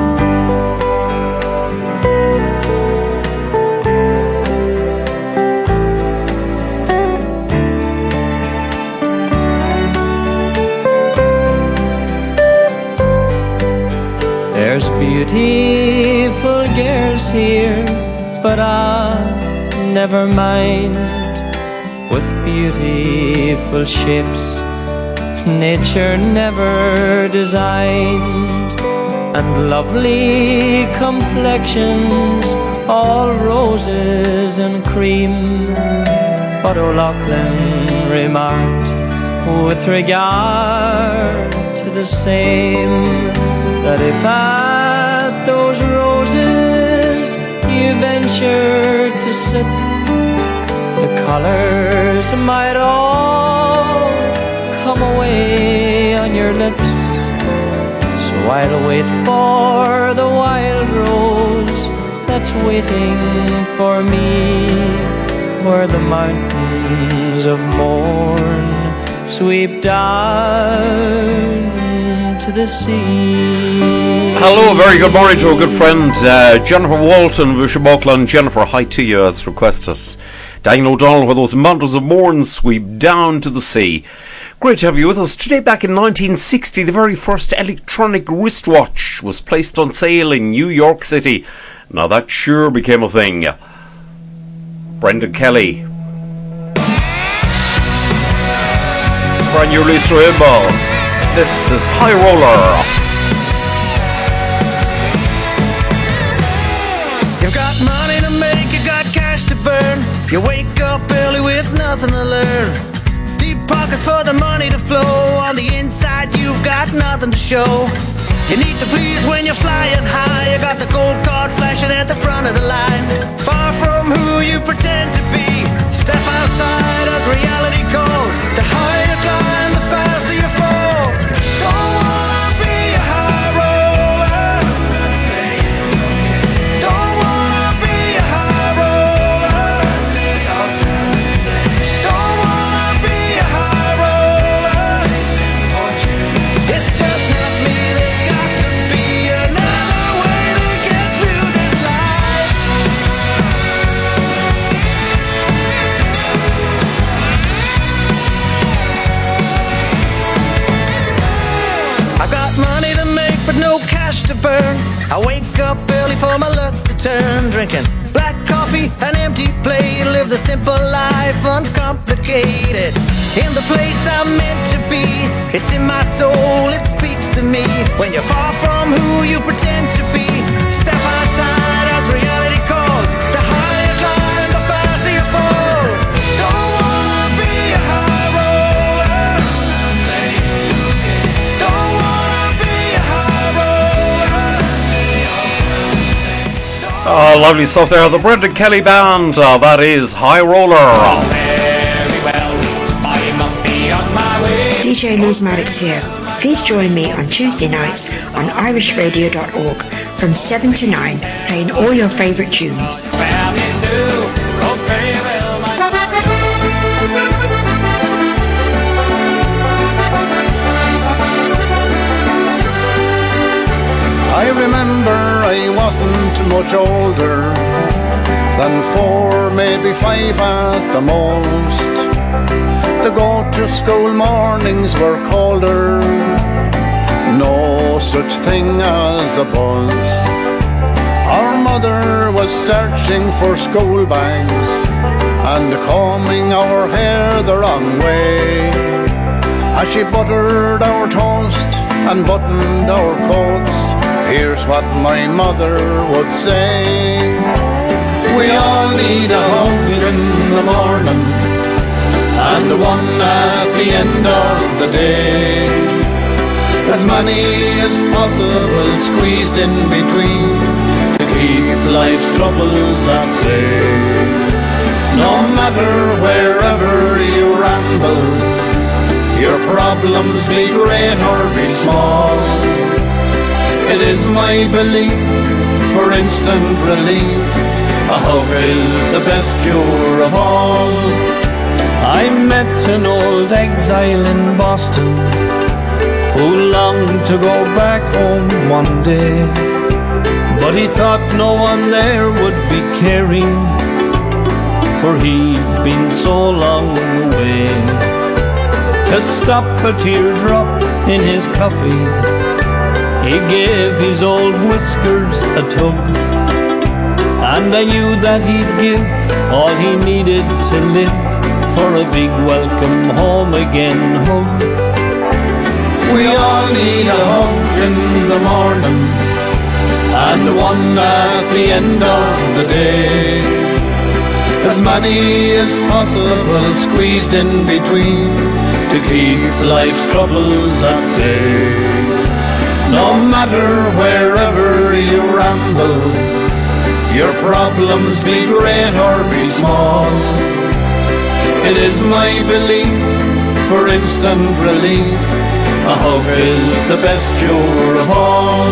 There's beautiful girls here, but never mind. With beautiful ships nature never designed, and lovely complexions, all roses and cream. But O'Loughlin remarked with regard to the same, that if at those roses you ventured to sip, the colours might all come away on your lips. So I'll wait for the wild rose that's waiting for me, where the mountains of morn sweep down to the sea. Hello, very good morning to a good friend, Jennifer Walton, Bishop Auckland. Jennifer, hi to you as requested. Daniel O'Donnell, where those mountains of morn sweep down to the sea. Great to have you with us. Today, back in 1960, the very first electronic wristwatch was placed on sale in New York City. Now that sure became a thing. Brendan Kelly. Brand new release from him. This is High Roller. You've got money to make, you got cash to burn. You wake up early with nothing to learn. Deep pockets for the money to flow. On the inside you've got nothing to show. You need to please when you're flying high. You got the gold card flashing at the front of the line. Far from who you pretend to be. Step outside as reality calls. The higher you climb, the faster you fall. Don't wanna be a high roller. Don't wanna be a high roller. Don't wanna be a high roller. It's just not me, there's got to be another way to get through this life. I got money to make but no cash to burn. I wake up early for my luck to turn. Drinking black coffee, an empty plate. Live the simple life, uncomplicated. In the place I'm meant to be. It's in my soul, it speaks to me. When you're far from who you pretend to be. Step outside as reality calls. The higher you climb, the faster you fall. Don't wanna be a high roller. Don't wanna be a high roller. Oh, lovely stuff there. The Brendan Kelly Band. That is High Roller. DJ Liz Maddox here. Please join me on Tuesday nights on irishradio.org from 7 to 9, playing all your favourite tunes. I remember I wasn't much older than 4, maybe 5 at the most. The go-to-school mornings were colder, no such thing as a bus. Our mother was searching for school bags and combing our hair the wrong way, as she buttered our toast and buttoned our coats. Here's what my mother would say: we all need a hug in the morning and one at the end of the day, as many as possible squeezed in between to keep life's troubles at bay. No matter wherever you ramble, your problems be great or be small, it is my belief, for instant relief, a hug is the best cure of all. I met an old exile in Boston who longed to go back home one day, but he thought no one there would be caring, for he'd been so long away. To stop a teardrop in his coffee, he gave his old whiskers a tug, and I knew that he'd give all he needed to live for a big welcome home again hug. We all need a hug in the morning and one at the end of the day, as many as possible squeezed in between to keep life's troubles at bay. No matter wherever you ramble, your problems be great or be small, it is my belief, for instant relief, a hug is the best cure of all.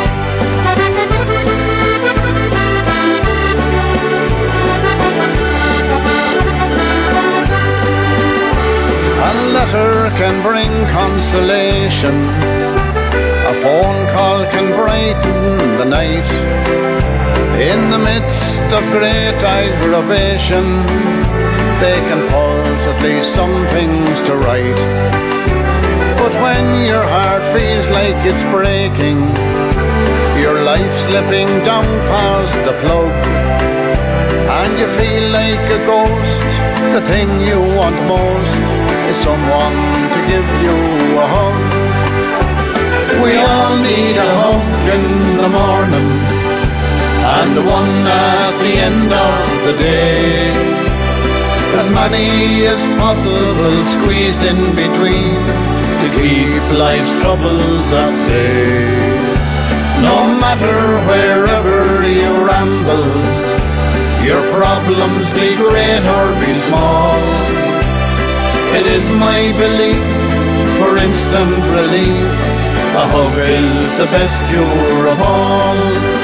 A letter can bring consolation, a phone call can brighten the night. In the midst of great aggravation, they can put at least some things to right. But when your heart feels like it's breaking, your life slipping down past the plug, and you feel like a ghost, the thing you want most is someone to give you a hug. We all need a hug in the morning and one at the end of the day, as many as possible squeezed in between to keep life's troubles at bay. No matter wherever you ramble, your problems be great or be small, it is my belief, for instant relief, a hug is the best cure of all.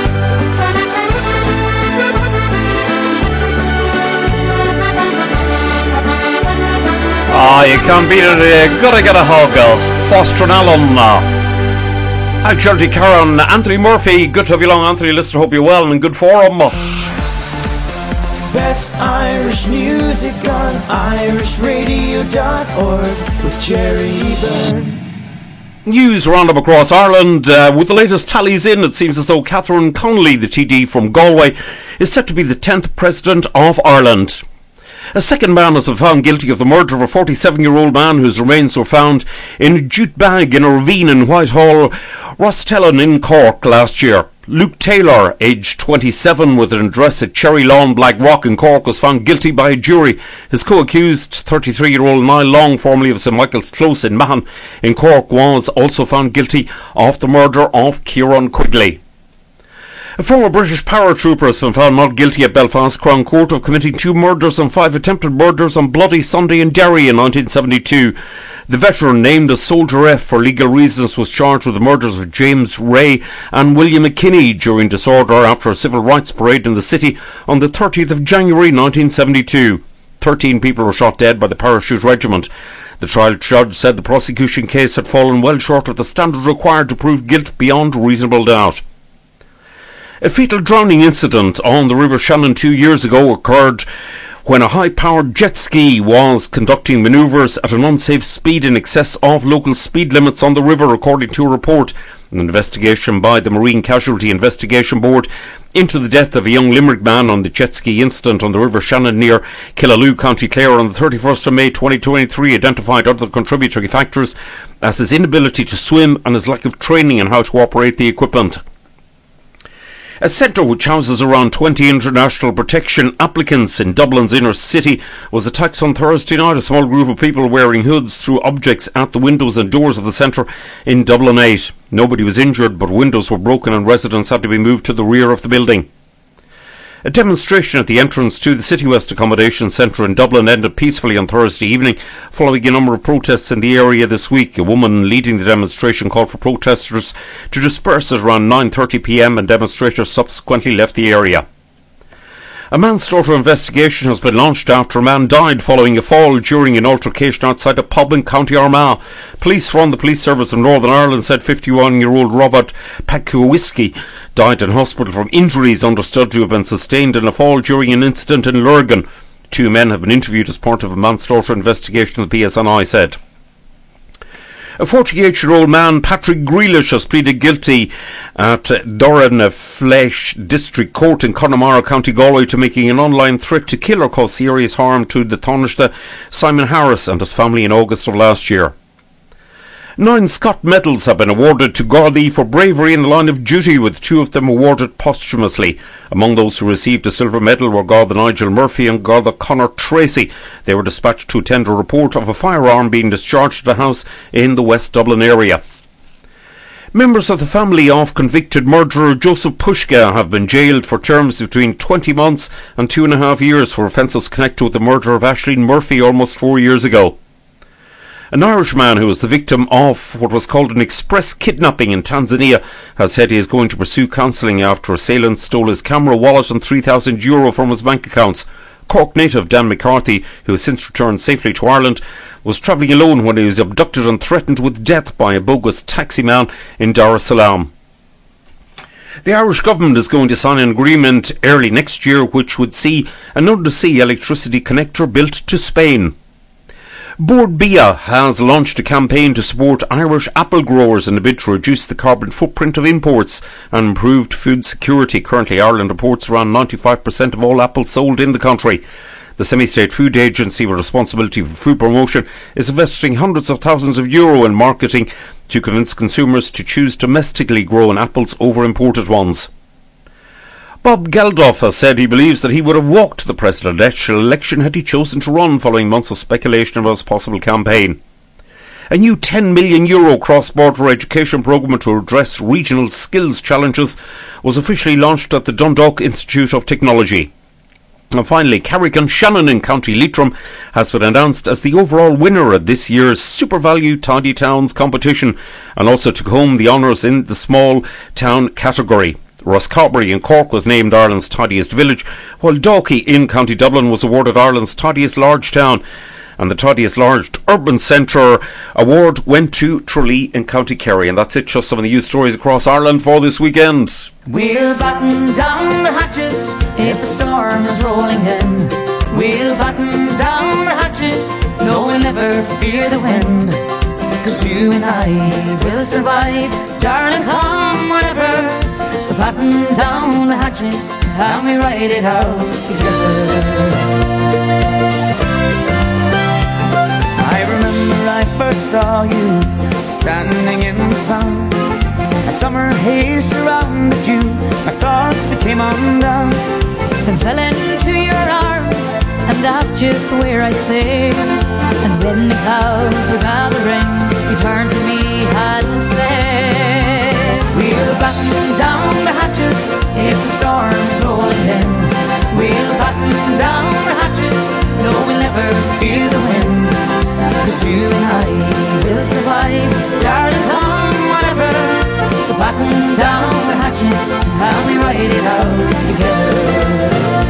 You can't beat it. You gotta get a hug. Foster and Allen. Al Georgie Caron, Anthony Murphy. Good to have you along, Anthony. Listen, hope you're well and in good form. Best Irish music on irishradio.org with Jerry Byrne. News roundup across Ireland. With the latest tallies in, it seems as though Catherine Connolly, the TD from Galway, is set to be the 10th President of Ireland. A second man has been found guilty of the murder of a 47-year-old man whose remains were found in a jute bag in a ravine in Whitehall, Rostellan in Cork last year. Luke Taylor, aged 27, with an address at Cherry Lawn, Blackrock in Cork, was found guilty by a jury. His co-accused, 33-year-old Niall Long, formerly of St Michael's Close in Mahon in Cork, was also found guilty of the murder of Kieran Quigley. A former British paratrooper has been found not guilty at Belfast Crown Court of committing 2 murders and 5 attempted murders on Bloody Sunday in Derry in 1972. The veteran, named as Soldier F for legal reasons, was charged with the murders of James Ray and William McKinney during disorder after a civil rights parade in the city on the 30th of January 1972. 13 people were shot dead by the parachute regiment. The trial judge said the prosecution case had fallen well short of the standard required to prove guilt beyond reasonable doubt. A fatal drowning incident on the River Shannon 2 years ago occurred when a high-powered jet ski was conducting manoeuvres at an unsafe speed in excess of local speed limits on the river, according to a report. An investigation by the Marine Casualty Investigation Board into the death of a young Limerick man on the jet ski incident on the River Shannon near Killaloo, County Clare on the 31st of May 2023 identified other contributory factors as his inability to swim and his lack of training on how to operate the equipment. A centre which houses around 20 international protection applicants in Dublin's inner city was attacked on Thursday night. A small group of people wearing hoods threw objects at the windows and doors of the centre in Dublin 8. Nobody was injured, but windows were broken and residents had to be moved to the rear of the building. A demonstration at the entrance to the City West Accommodation Centre in Dublin ended peacefully on Thursday evening, following a number of protests in the area this week. A woman leading the demonstration called for protesters to disperse at around 9:30 p.m, and demonstrators subsequently left the area. A manslaughter investigation has been launched after a man died following a fall during an altercation outside a pub in County Armagh. Police from the Police Service of Northern Ireland said 51-year-old Robert Pakuwiski died in hospital from injuries understood to have been sustained in a fall during an incident in Lurgan. 2 men have been interviewed as part of a manslaughter investigation, the PSNI said. A 48-year-old man, Patrick Grealish, has pleaded guilty at Doranaflesh District Court in Connemara, County Galway, to making an online threat to kill or cause serious harm to the Taoiseach Simon Harris and his family in August of last year. 9 Scott medals have been awarded to Gardaí for bravery in the line of duty, with 2 of them awarded posthumously. Among those who received a silver medal were Garda Nigel Murphy and Garda Conor Tracy. They were dispatched to attend a report of a firearm being discharged at a house in the West Dublin area. Members of the family of convicted murderer Joseph Pushka have been jailed for terms between 20 months and 2.5 years for offences connected with the murder of Aisling Murphy almost 4 years ago. An Irishman who was the victim of what was called an express kidnapping in Tanzania has said he is going to pursue counselling after assailants stole his camera, wallet and €3,000 from his bank accounts. Cork native Dan McCarthy, who has since returned safely to Ireland, was travelling alone when he was abducted and threatened with death by a bogus taxi man in Dar es Salaam. The Irish government is going to sign an agreement early next year which would see an undersea electricity connector built to Spain. Bord Bia has launched a campaign to support Irish apple growers in a bid to reduce the carbon footprint of imports and improved food security. Currently, Ireland imports around 95% of all apples sold in the country. The semi-state food agency with responsibility for food promotion is investing hundreds of thousands of euro in marketing to convince consumers to choose domestically grown apples over imported ones. Bob Geldof has said he believes that he would have walked the presidential election had he chosen to run, following months of speculation about his possible campaign. A new €10 million cross-border education programme to address regional skills challenges was officially launched at the Dundalk Institute of Technology. And finally, Carrigan Shannon in County Leitrim has been announced as the overall winner at this year's Super Value Tidy Towns competition, and also took home the honours in the small town category. Roscobury in Cork was named Ireland's tidiest village, while Dalkey in County Dublin was awarded Ireland's tidiest large town, and the tidiest large urban centre award went to Tralee in County Kerry. And that's it, just some of the news stories across Ireland for this weekend. We'll batten down the hatches if the storm is rolling in. We'll batten down the hatches, no, we'll never fear the wind, 'cause you and I will survive, darling, come whatever. So batten down the hatches and we ride it out together. I remember I first saw you standing in the sun. A summer haze surrounded you, my thoughts became undone, and fell into your arms, and that's just where I stayed. And when the clouds were gathering, you turned to me and said, we'll batten down the hatches if the storm's rolling in. We'll batten down the hatches, no, we'll never fear the wind, 'cause you and I will survive, darling, come whatever. So batten down the hatches and we ride it out together.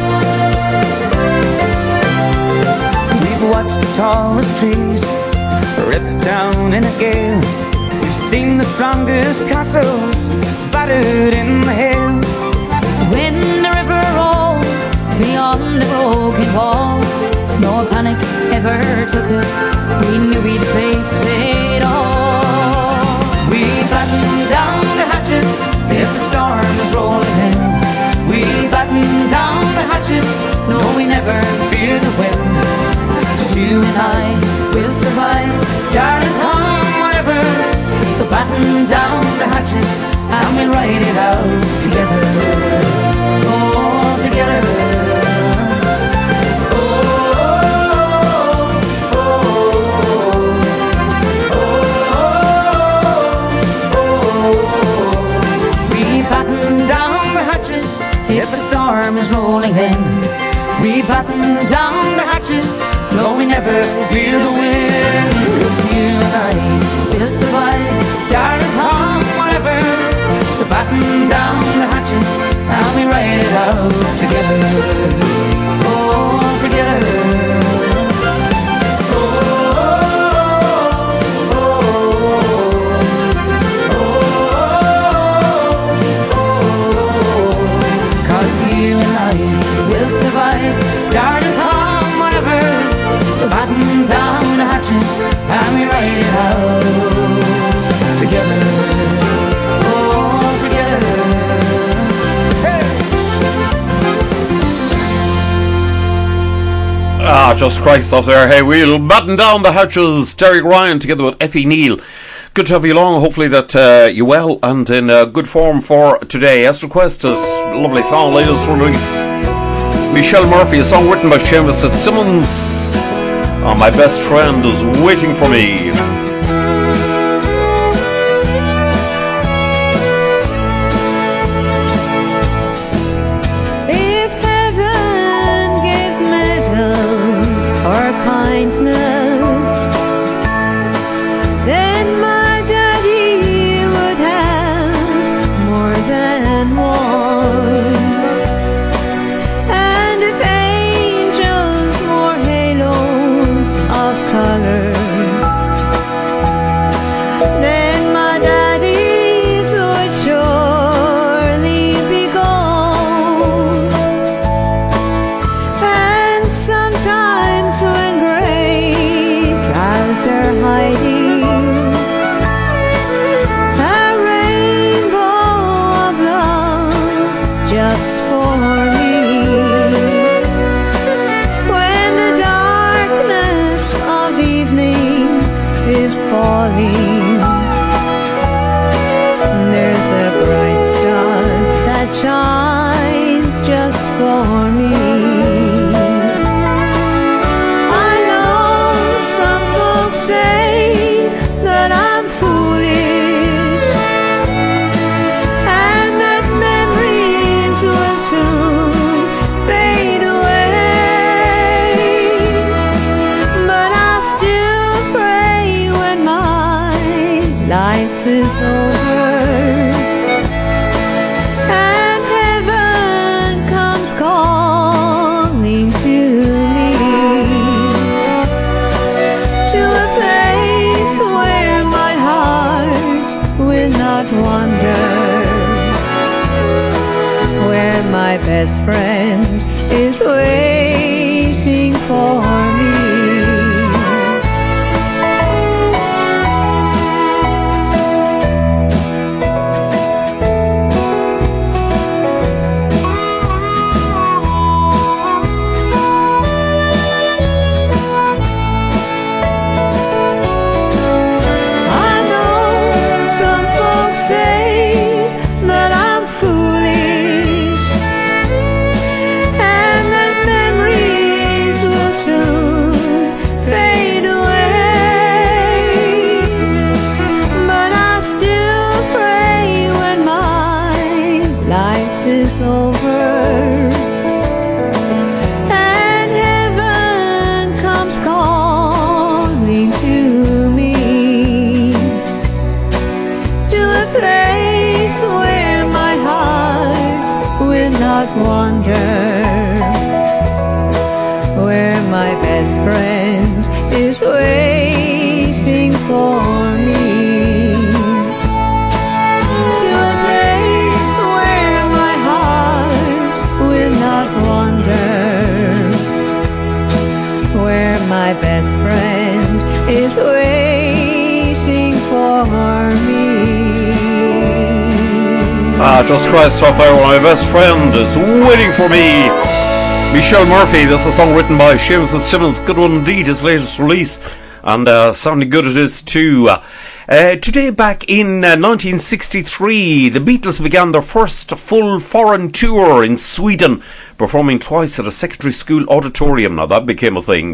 We've watched the tallest trees ripped down in a gale. We've seen the strongest castles battered in the hail. When the river rolled beyond from the broken walls. No panic ever took us, we knew we'd face it all. We battened down the hatches if the storm was rolling in. We battened down the hatches, no, we never fear the wind. 'Cause you and I will survive, darling, come whatever. So batten down the hatches and we'll ride it out together. Oh, together. If the storm is rolling in, we batten down the hatches, no, we never fear the wind. 'Cause you and I will survive, darling, come whatever. So batten down the hatches and we ride it out together. Oh, together. We'll survive, darling, come whatever. So batten down the hatches and we ride it out together. Oh, together. Hey. Just Christ off there. Hey, we'll batten down the hatches. Terry Ryan together with Effie Neal. Good to have you along. Hopefully that you're well and in good form for today. As requested, lovely song, latest release. Michelle Murphy, a song written by Seamus Fitzsimmons. Oh, my best friend is waiting for me. If heaven gave medals for kindness, then my daddy would have more than one. Of color, then my daddy's would surely be gold. And sometimes when gray clouds are hiding, a rainbow of love just for me. Is falling. There's a bright star that shines just for me. I know some folks say that I'm foolish and that memories will soon fade away, but I'll still pray life is over and heaven comes calling to me, to a place where my heart will not wander, where my best friend is waiting for me. Is over and heaven comes calling to me, to a place where my heart will not wander, where my best friend is waiting for me. Wander, my best friend is waiting for me. Just Christoph, my best friend is waiting for me. Michelle Murphy, that's a song written by Seamus Simmons. Good one indeed, his latest release. And sounding good it is too. Today, back in 1963, the Beatles began their first full foreign tour in Sweden, performing twice at a secondary school auditorium. Now that became a thing.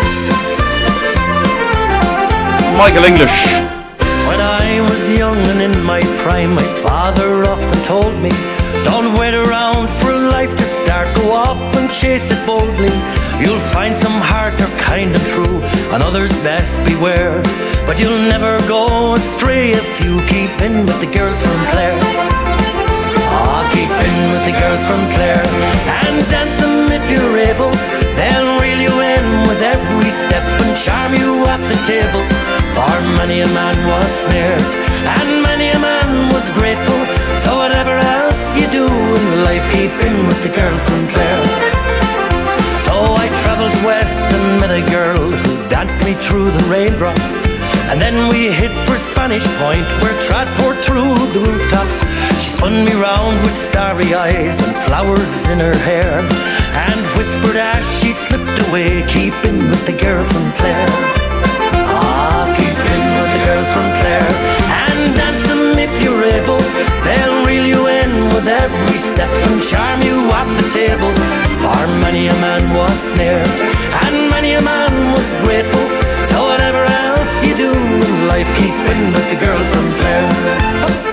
Michael English. When I was young and in my prime, my father often told me, don't wait around for life to start, go off and chase it boldly. You'll find some hearts are kind and true, and others best beware. But you'll never go astray if you keep in with the girls from Clare. Keep in with the girls from Clare and dance them if you're able. They'll reel you in with every step and charm you at the table. For many a man was snared and many a man was grateful. So whatever else you do in life, keep in with the girls from Clare. So I travelled west and met a girl who danced me through the raindrops. And then we hit for Spanish Point, where Trad poured through the rooftops. She spun me round with starry eyes and flowers in her hair, and whispered as she slipped away, keep in with the girls from Clare. Keep in with the girls from Clare and dance them if you're able. They'll reel you in with every step and charm you at the table. For many a man was snared and many a man was grateful. So whatever else you do in life, keep in with the girls from Clare.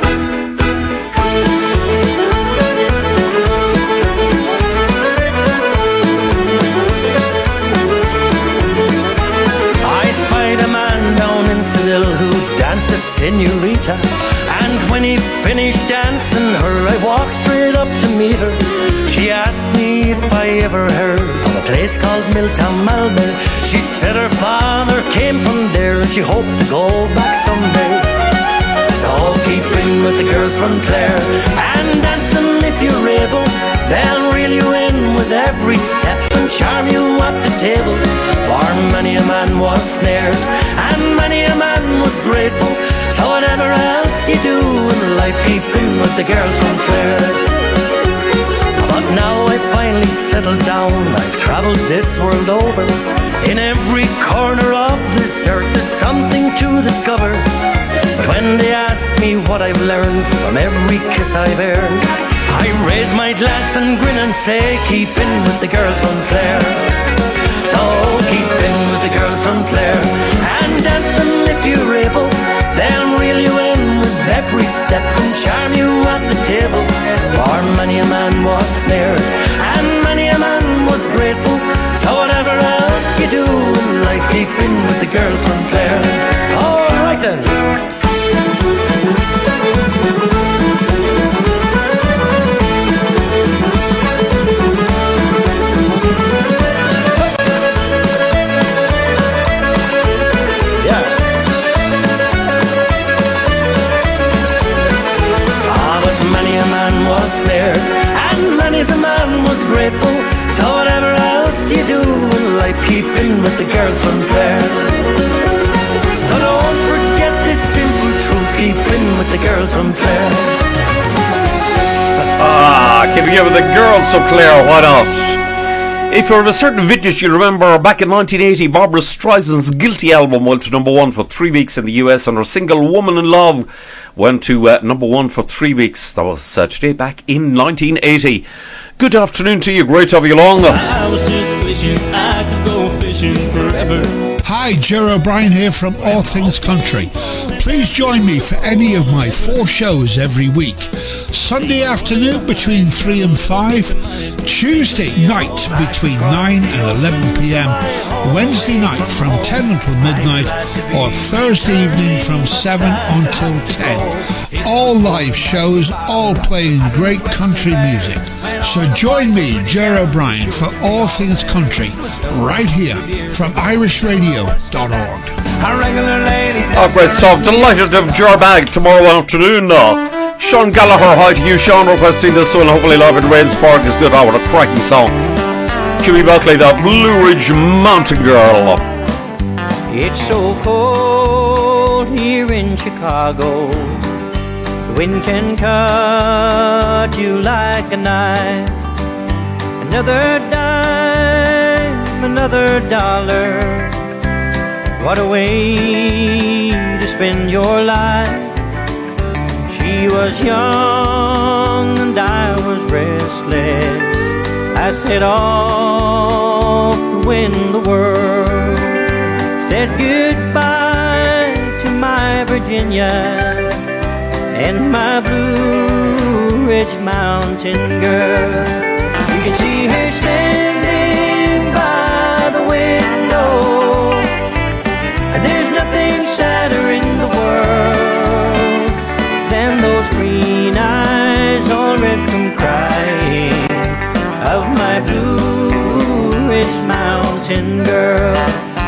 Seville who danced the senorita, and when he finished dancing her, I walked straight up to meet her. She asked me if I ever heard of a place called Milltown, Malmö. She said her father came from there and she hoped to go back someday. So keep in with the girls from Clare and dance them if you're able. They'll reel you in with every step and charm you at the table. For many a man was snared and many a man was grateful. So whatever else you do in life, keep in with the girls from Clare. But now I finally settled down, I've travelled this world over. In every corner of this earth there's something to discover. But when they ask me what I've learned from every kiss I've earned, I raise my glass and grin and say, keep in with the girls from Clare. So keep in with the girls from Clare and dance them if you're able. They'll reel you in with every step and charm you at the table. For many a man was snared and many a man was grateful. So whatever else you do in life, keep in with the girls from Clare. All right then. Snared and many's the man was grateful. So whatever else you do in life, keep in with the girls from Clare. So don't forget this simple truth, keep in with the girls from Clare. Keeping in with the girls from Clare, why not? If you're of a certain vintage, you remember back in 1980, Barbra Streisand's Guilty album went to number one for 3 weeks in the US, and her single Woman in Love went to number one for 3 weeks. That was today back in 1980. Good afternoon to you, great to have you along. I was just wishing I could go fishing forever. Hi, Ger O'Brien here from All Things Country. Please join me for any of my 4 shows every week. Sunday afternoon between 3 and 5, Tuesday night between 9 and 11 p.m, Wednesday night from 10 until midnight, or Thursday evening from 7 until 10. All live shows, all playing great country music. So join me, Ger O'Brien, for All Things Country, right here from irishradio.org. Great stuff. Delighted to have Ger back tomorrow afternoon. Sean Gallagher, hi to you, Sean, requesting this one. Hopefully Love in Rains Park is good. What a cracking song. Jimmy Buckley, that Blue Ridge Mountain Girl. It's so cold here in Chicago. The wind can cut you like a knife. Another dime, another dollar. What a way to spend your life. She was young and I was restless. I set off to win the world. Said goodbye to my Virginia and my Blue Ridge Mountain girl. You can see her standing by the window, and there's nothing sadder in the world than those green eyes all red from crying of my Blue Ridge Mountain girl.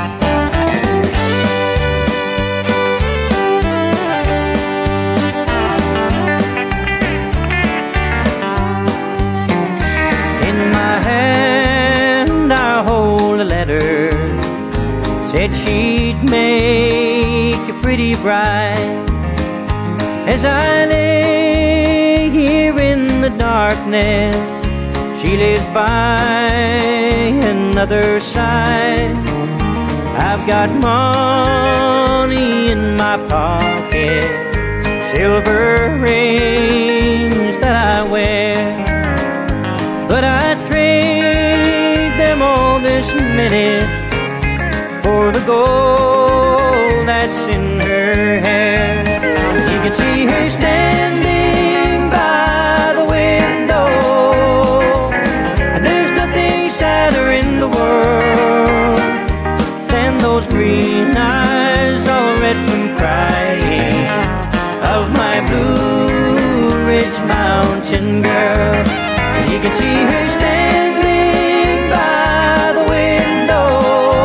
Said she'd make a pretty bride. As I lay here in the darkness, she lives by another side. I've got money in my pocket, silver rings that I wear, but I'd trade them all this minute for the gold that's in her hair. You can see her standing by the window, and there's nothing sadder in the world than those green eyes all red from crying of my Blue Ridge Mountain girl. You can see her standing by the window,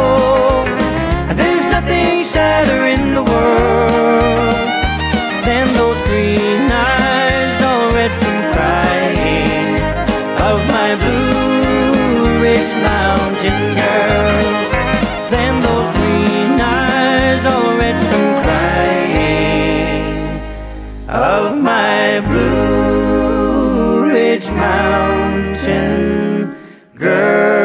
sadder in the world than those green eyes all red from crying of my Blue Ridge Mountain girl. Than those green eyes all red from crying of my Blue Ridge Mountain girl.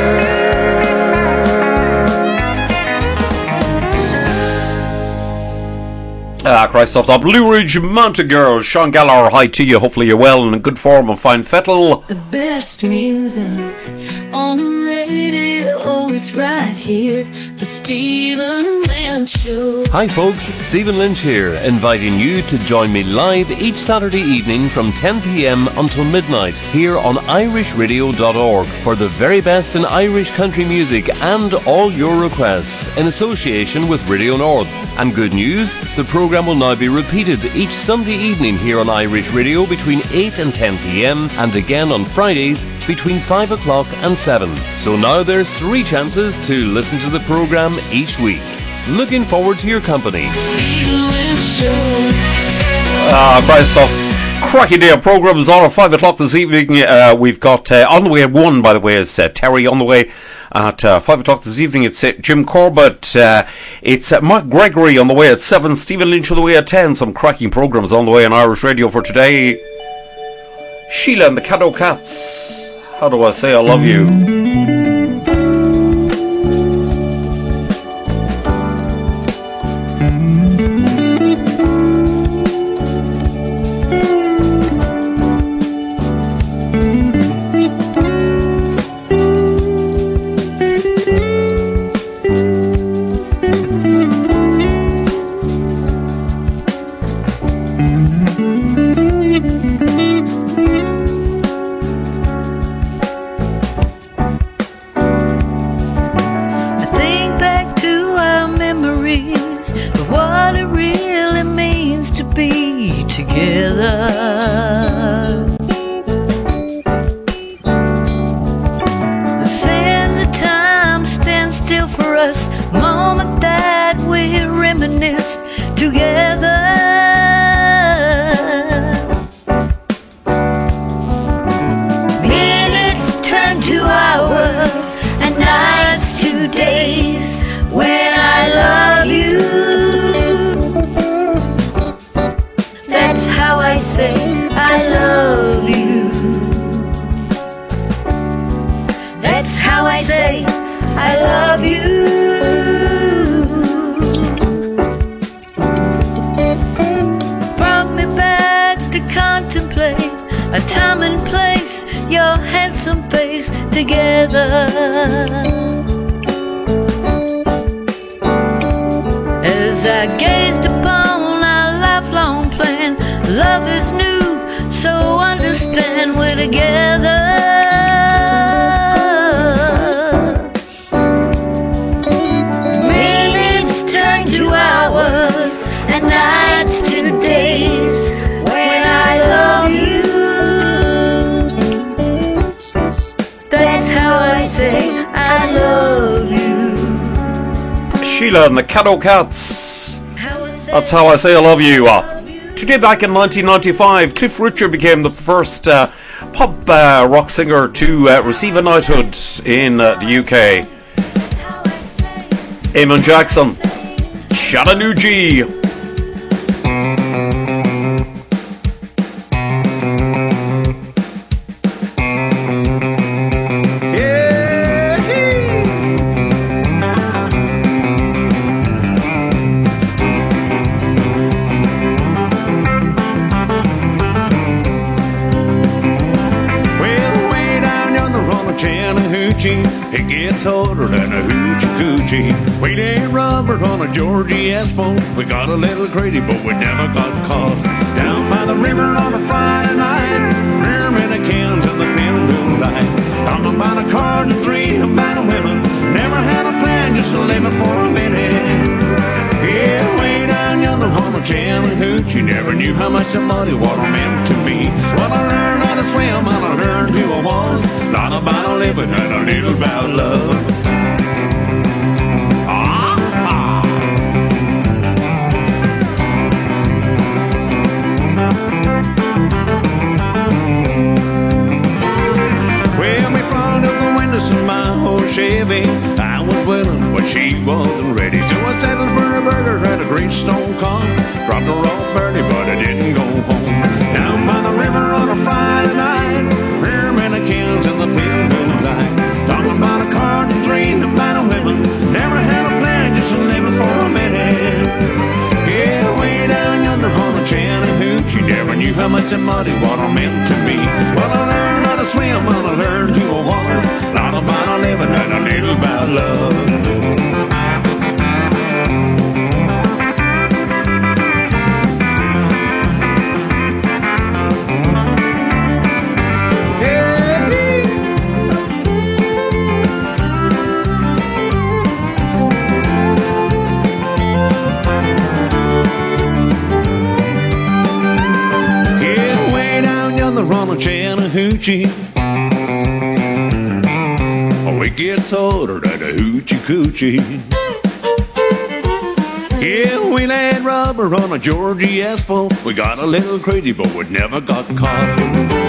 Christ off the Blue Ridge Mountain Girl. Sean Gallagher, hi to you. Hopefully you're well and in good form and fine fettle. The best music on the radio, it's right here. The Stephen Lynch Show. Hi folks, Stephen Lynch here, inviting you to join me live each Saturday evening from 10 p.m. until midnight here on irishradio.org for the very best in Irish country music and all your requests in association with Radio North. And good news, the programme will now be repeated each Sunday evening here on Irish Radio between 8 and 10 p.m. and again on Fridays between 5 o'clock and 7. So now there's 3 chances to listen to the programme each week. Looking forward to your company. Christ off. Cracky day of programmes on at 5 o'clock this evening. We've got on the way at 1, by the way, is Terry on the way. At 5 o'clock this evening, it's Jim Corbett. It's Mark Gregory on the way at 7. Stephen Lynch on the way at 10. Some cracking programmes on the way on Irish Radio for today. Sheila and the Caddo Cats. How do I say I love you? when I love you. That's how I say I love you. That's how I say I love you. Brought me back to contemplate a time and place, your handsome face together. As I gazed upon our lifelong plan, love is new, so understand we're together. Minutes turn to hours and nights to days when I love you. That's how I say I love you. Sheila and the Caddo Cats. That's how I say I love you. Today, back in 1995, Cliff Richard became the first pop rock singer to receive a knighthood in the UK. Eamon Jackson, Chattanooga. It gets hotter than a hoochie coochie. We laid rubber on a Georgie asphalt. We got a little crazy, but we never got caught. Down by the river on a Friday night, rear men of cans in the pale moonlight. Talking about a car and dream about a women. Never had a plan, just to live it for a minute. Yeah, way down yonder on the Chattahoochee. Never knew how much the muddy water meant to me. Well, I learned how to swim and I learned who I was. Not about a living and a little about love. Well, me front of the windows in my old Chevy. I was willing, but she wasn't ready. So I settled for a burger at a Great Stone Con. Dropped her off early, but I didn't go home. Down by the river on a Friday night, rear men of cans in the pale moonlight. Talking about a car and dream about a women. Never had a plan, just to live it for a minute. Yeah, way down yonder on the Chattahoochee. Never knew how much that muddy water meant to me. Well, I learned how to swim and I learned who I was. Not about a living and a little about love. On a Chattahoochee, oh, it gets hotter than a hoochie coochie. Yeah, we laid rubber on a Georgie asphalt. We got a little crazy, but we never got caught.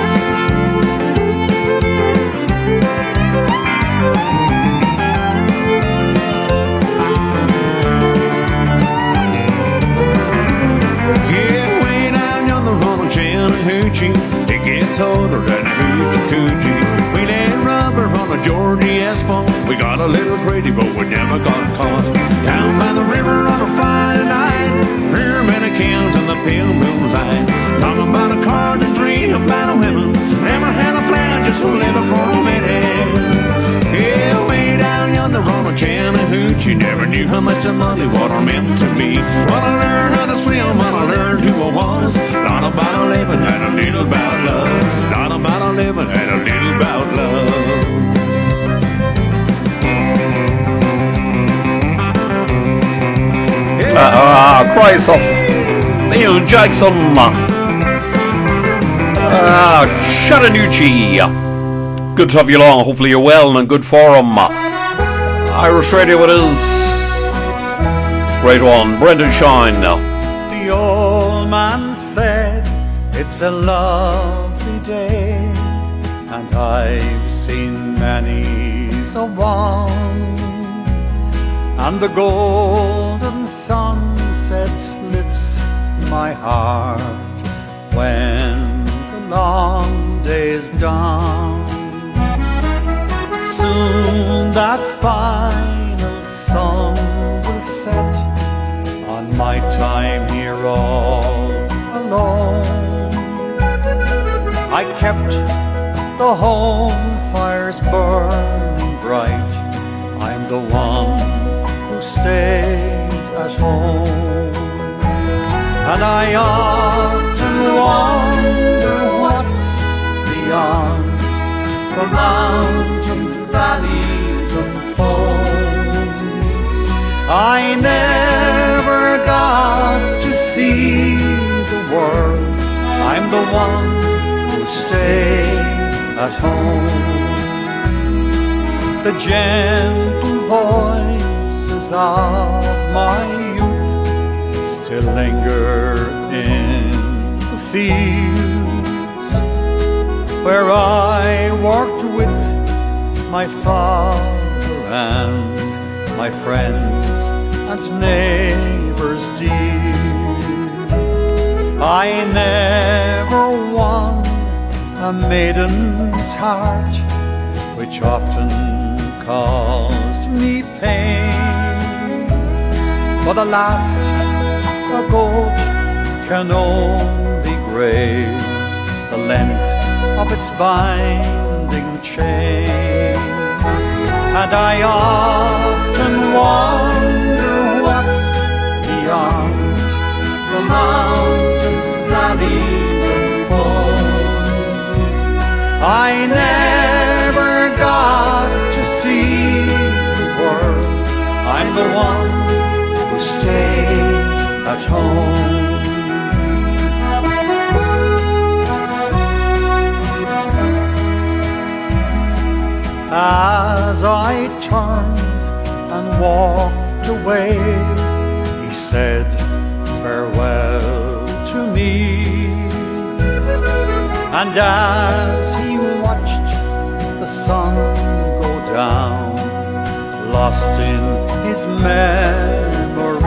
Yeah, way down yonder on a Chattahoochee. It gets hotter than a hoochie coochie. We laid rubber on a Georgie asphalt. We got a little crazy, but we never got caught. Down by the river on a Friday night, rear men of cans in the pale moonlight. Talking about a car and dream about a women. Never had a plan, just to live it for a minute. Yeah, way down yonder on a Chattahoochee. Never knew how much the muddy water meant to me. Well, I learned how to swim and I learned who I was. Not about a living and a little about love. Not about a living and a little about love. Christ of Neil Jackson. Chattanooga. Good to have you along. Hopefully you're well and in good form. Irish Radio it is. Great one. Brendan Shine now. The old man said it's a lovely day, and I've seen many's a one. and the golden sunsets lifts my heart when the long day's done. Soon that final sun will set on my time here all alone. I kept the home fires burning bright. I'm the one who stayed at home. And I often wonder what's beyond the mountains, valleys and foam. I never got to see the world. I'm the one who stayed at home. The gentle voices of my youth still linger in the fields where I worked with my father and my friends and neighbors dear. I never won a maiden's heart, which often caused me pain. But alas, a goat can only graze the length of its binding chain. And I often wonder what's beyond the mountains, valleys and foam. I never got to see the world. I'm the one who stayed at home. As I turned and walked away, he said farewell to me. And as he watched the sun go down, lost in his memories,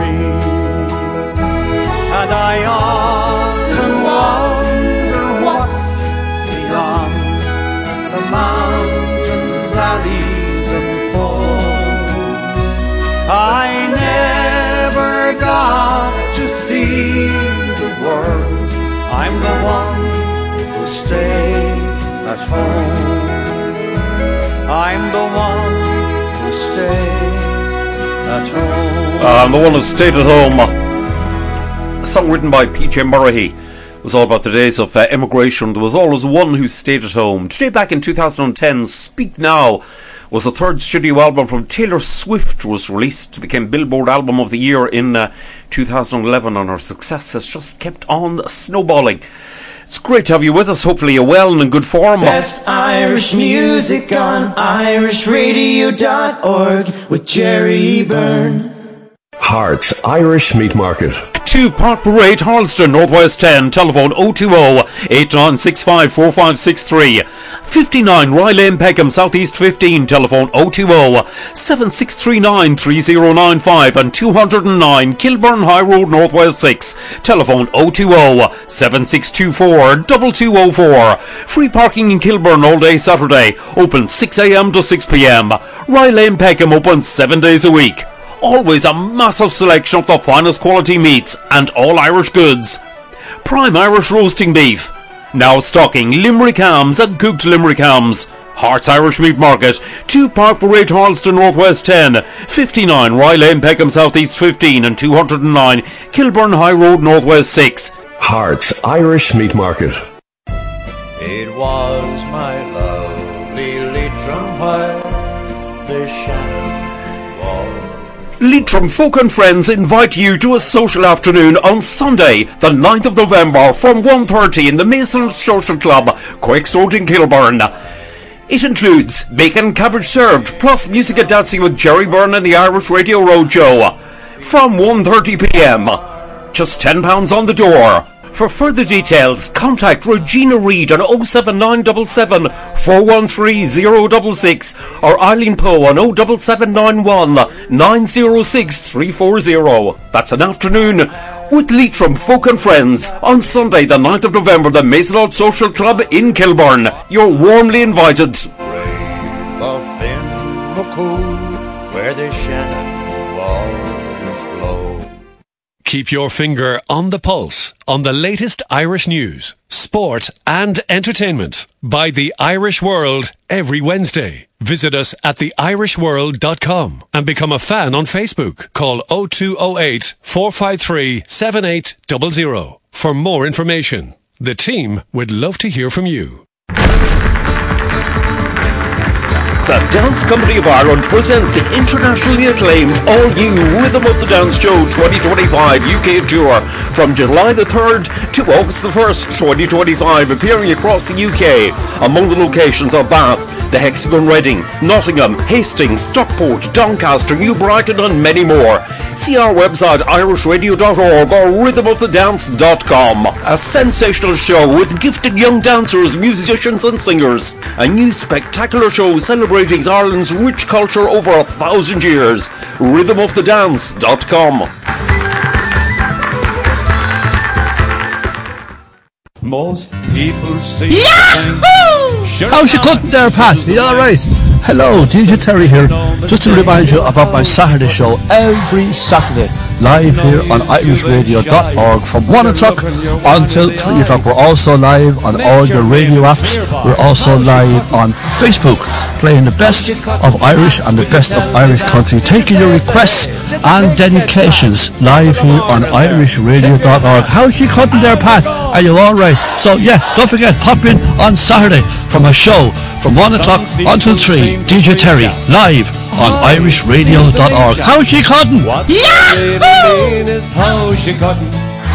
and I often wonder what's beyond the mountains, valleys and foam. I never got to see the world. I'm the one who stayed at home. I'm the one who stayed at home. I'm the one who stayed at home. A song written by P.J. Murray. It was all about the days of emigration. There was always one who stayed at home. Today, back in 2010, Speak Now was the third studio album from Taylor Swift was released. It became Billboard Album of the Year in 2011, and her success has just kept on snowballing. It's great to have you with us. Hopefully you're well and in good form. Best Irish music on irishradio.org with Jerry Byrne. Hearts Irish Meat Market. 2 Park Parade, Harleston, Northwest 10, telephone 020-8965-4563. 59 Rye Lane, Peckham, Southeast 15, telephone 020-7639-3095, and 209 Kilburn High Road, Northwest 6, telephone 020-7624-2204. Free parking in Kilburn all day Saturday, open 6 a.m. to 6 p.m. Rye Lane, Peckham, open 7 days a week. Always a massive selection of the finest quality meats and all Irish goods. Prime Irish roasting beef. Now stocking Limerick hams and cooked Limerick hams. Hearts Irish Meat Market, 2 Park Parade, Harleston, Northwest 10, 59 Rye Lane, Peckham, Southeast 15, and 209 Kilburn High Road, Northwest 6. Hearts Irish Meat Market. It was my lovely Leitrim where the Shannon was. Leitrim Folk and Friends invite you to a social afternoon on Sunday, the 9th of November from 1:30 in the Mason Social Club, Quakes Road in Kilburn. It includes bacon cabbage served, plus music and dancing with Jerry Byrne and the Irish Radio Roadshow. From 1:30 p.m. Just £10 on the door. For further details, contact Regina Reid on 07977 413 066 or Eileen Poe on 07791 906 340. That's an afternoon with Leitrim Folk and Friends on Sunday the 9th of November, the Maisonard Social Club in Kilburn. You're warmly invited. Of Finmacoo, where the Shannon waters flow. Keep your finger on the pulse on the latest Irish news, sport and entertainment by The Irish World every Wednesday. Visit us at theirishworld.com and become a fan on Facebook. Call 0208 453 7800 for more information. The team would love to hear from you. The Dance Company of Ireland presents the internationally acclaimed all-new Rhythm of the Dance Show 2025 UK Tour from July the 3rd to August the 1st, 2025, appearing across the UK. Among the locations are Bath, the Hexagon Reading, Nottingham, Hastings, Stockport, Doncaster, New Brighton and many more. See our website irishradio.org or rhythmofthedance.com. A sensational show with gifted young dancers, musicians and singers. A new spectacular show celebrating Ireland's rich culture over 1,000 years. Rhythmofthedance.com. Most people say How's you cutting there, Pat? Are you alright? Hello, DJ Terry here. Just to remind you about my Saturday show every Saturday, live here on irishradio.org from 1 o'clock until 3 o'clock. We're also live on all your radio apps. We're also live on Facebook, playing the best of Irish and the best of Irish country, taking your requests and dedications live here on irishradio.org. How's you cutting there, Pat? Are you alright? So yeah, don't forget, pop in on Saturday from a show from 1 o'clock until 3. DJ Terry, live on irishradio.org. How's she cotton? Yahoo! How's she cotton?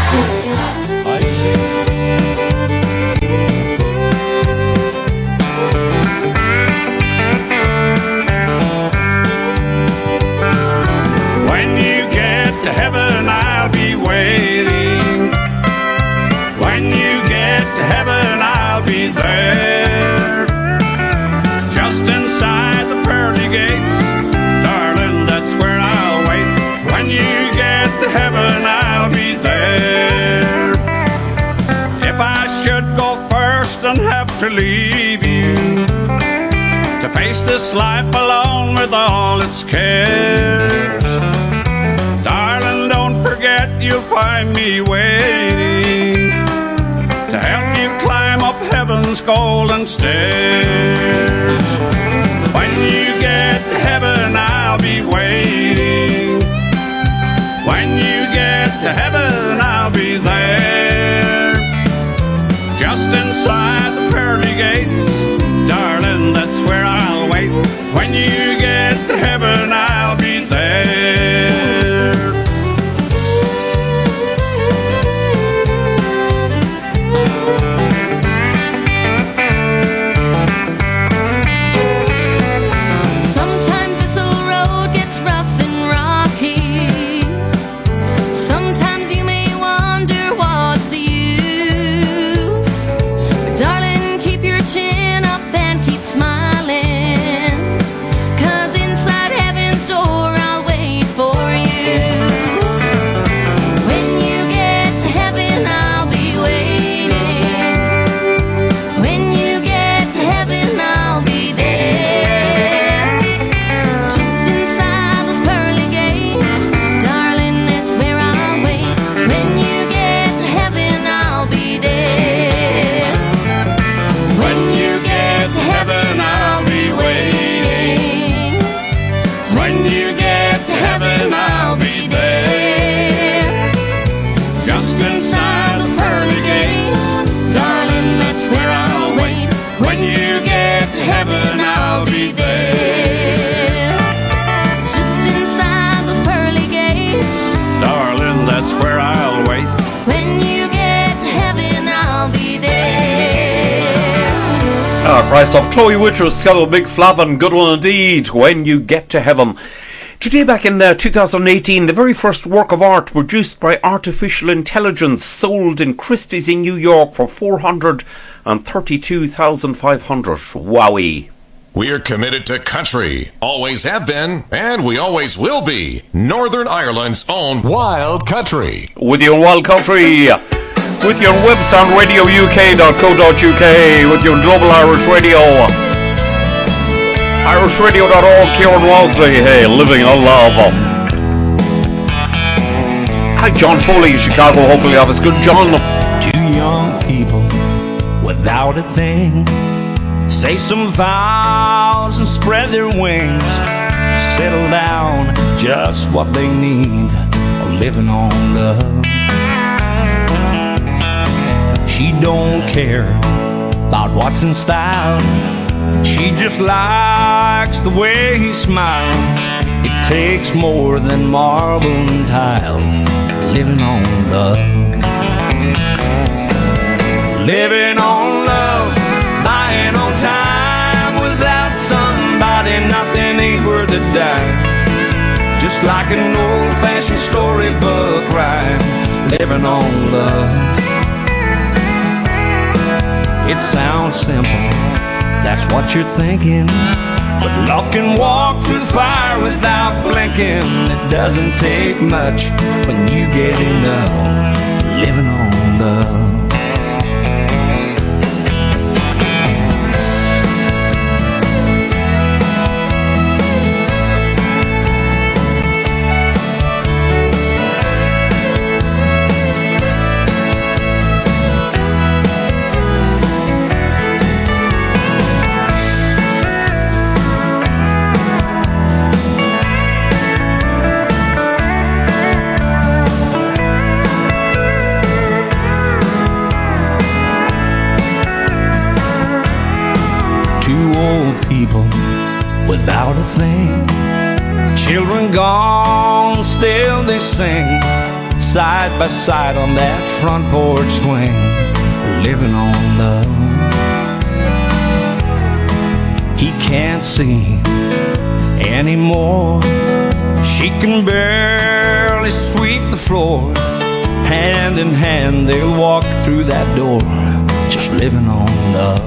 When you get to heaven, I'll be waiting. When you get to heaven, I'll be there. Just inside the pearly gates, darling, that's where I'll wait. When you get to heaven, I'll be there. If I should go first and have to leave you to face this life alone with all its cares, darling, don't forget you'll find me waiting to help you climb up heaven's golden stairs. When you get to heaven, I'll be waiting. When you get to heaven, I'll be there. Just inside the pearly gates, darling, that's where I'll wait. When you get to heaven, I'll be there. Sometimes this old road gets rough and rocky. Sometimes you may wonder what's the use. But darling, keep your chin up and keep smiling, 'cause inside heaven's door I'll wait for you. When you get to heaven, I'll be waiting. When you get to heaven, I'll be there. Just inside those pearly gates, darling, that's where I'll wait. When you get to heaven, I'll be there. When you get to heaven, I'll be waiting. When you get to heaven, I'll be there. Just inside those pearly gates, darling, that's where I'll wait. When you get to heaven, I'll be there. Just inside those pearly gates, Darling, that's where I'll wait. when you get to heaven, I'll be there. Price of Chloe Witcher, Scuttle, Big Flavin, good one indeed. When you get to heaven. Today, back in 2018, the very first work of art produced by artificial intelligence sold in Christie's in New York for $432,500. Wowee. We're committed to country, always have been, and we always will be. Northern Ireland's own Wild Country. With your Wild Country, with your website radiouk.co.uk, with your Global Irish Radio, irishradio.org, Kieran Walsley, hey, living on love. Hi, John Foley, Chicago, hopefully you have us good, John. Two young people without a thing say some vows and spread their wings, settle down, just what they need, living on love. She don't care about what's in style, she just likes the way he smiles. It takes more than marble and tile, living on love. Living on love, buying on time. Without somebody, nothing ain't worth a dime. Just like an old-fashioned storybook rhyme, living on love. It sounds simple, that's what you're thinking, but love can walk through the fire without blinking. It doesn't take much when you get enough, living on love. Without a thing, children gone, still they sing, side by side on that front porch swing, living on love. He can't see anymore, she can barely sweep the floor. Hand in hand they'll walk through that door, just living on love.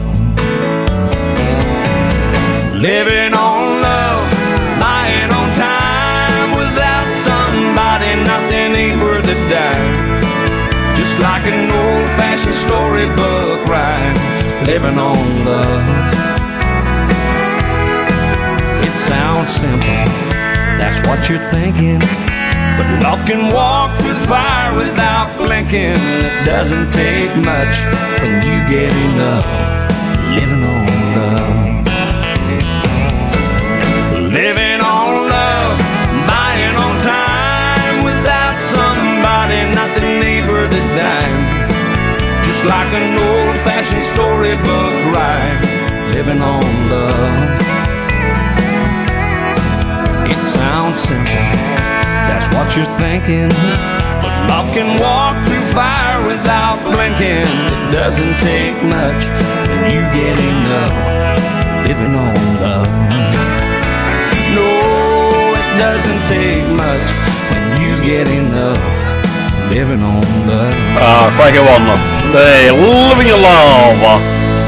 Living on love, buying on time. Without somebody, nothing ain't worth a dime. Just like an old-fashioned storybook rhyme, living on love. It sounds simple, that's what you're thinking, but love can walk through the fire without blinking. It doesn't take much when you get enough, living on love. Living on love, buying on time. Without somebody, nothing ain't worth a dime. Just like an old-fashioned storybook rhyme, living on love. It sounds simple, that's what you're thinking, but love can walk through fire without blinking. It doesn't take much when you get enough, living on love. No, it doesn't take much when you get enough, living on love. Crikey one. Hey, living your love.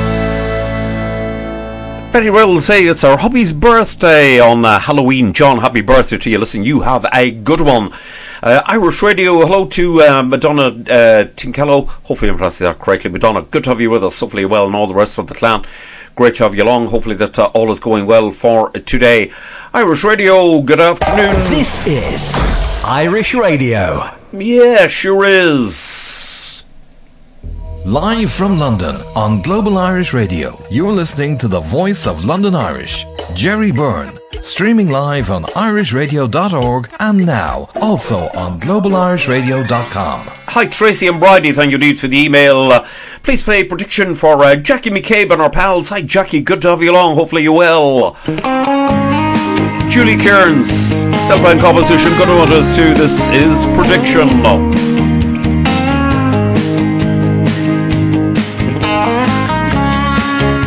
Betty will say it's our hubby's birthday on Halloween. John, happy birthday to you. Listen, you have a good one. Irish Radio, hello to Madonna Tinkello. Hopefully I'm pronouncing that correctly. Madonna, good to have you with us. Hopefully well and all the rest of the clan. Great to have you along. Hopefully that all is going well for today. Irish Radio, good afternoon. This is Irish Radio. Yeah, sure is. Live from London on Global Irish Radio, you're listening to the voice of London Irish, Jerry Byrne, streaming live on irishradio.org and now also on globalirishradio.com. Hi Tracy and Bridie, thank you indeed for the email. Please play prediction for Jackie McCabe and our pals. Hi Jackie, good to have you along, hopefully you're well. Julie Kearns, self-line composition, good to want us to. This is prediction.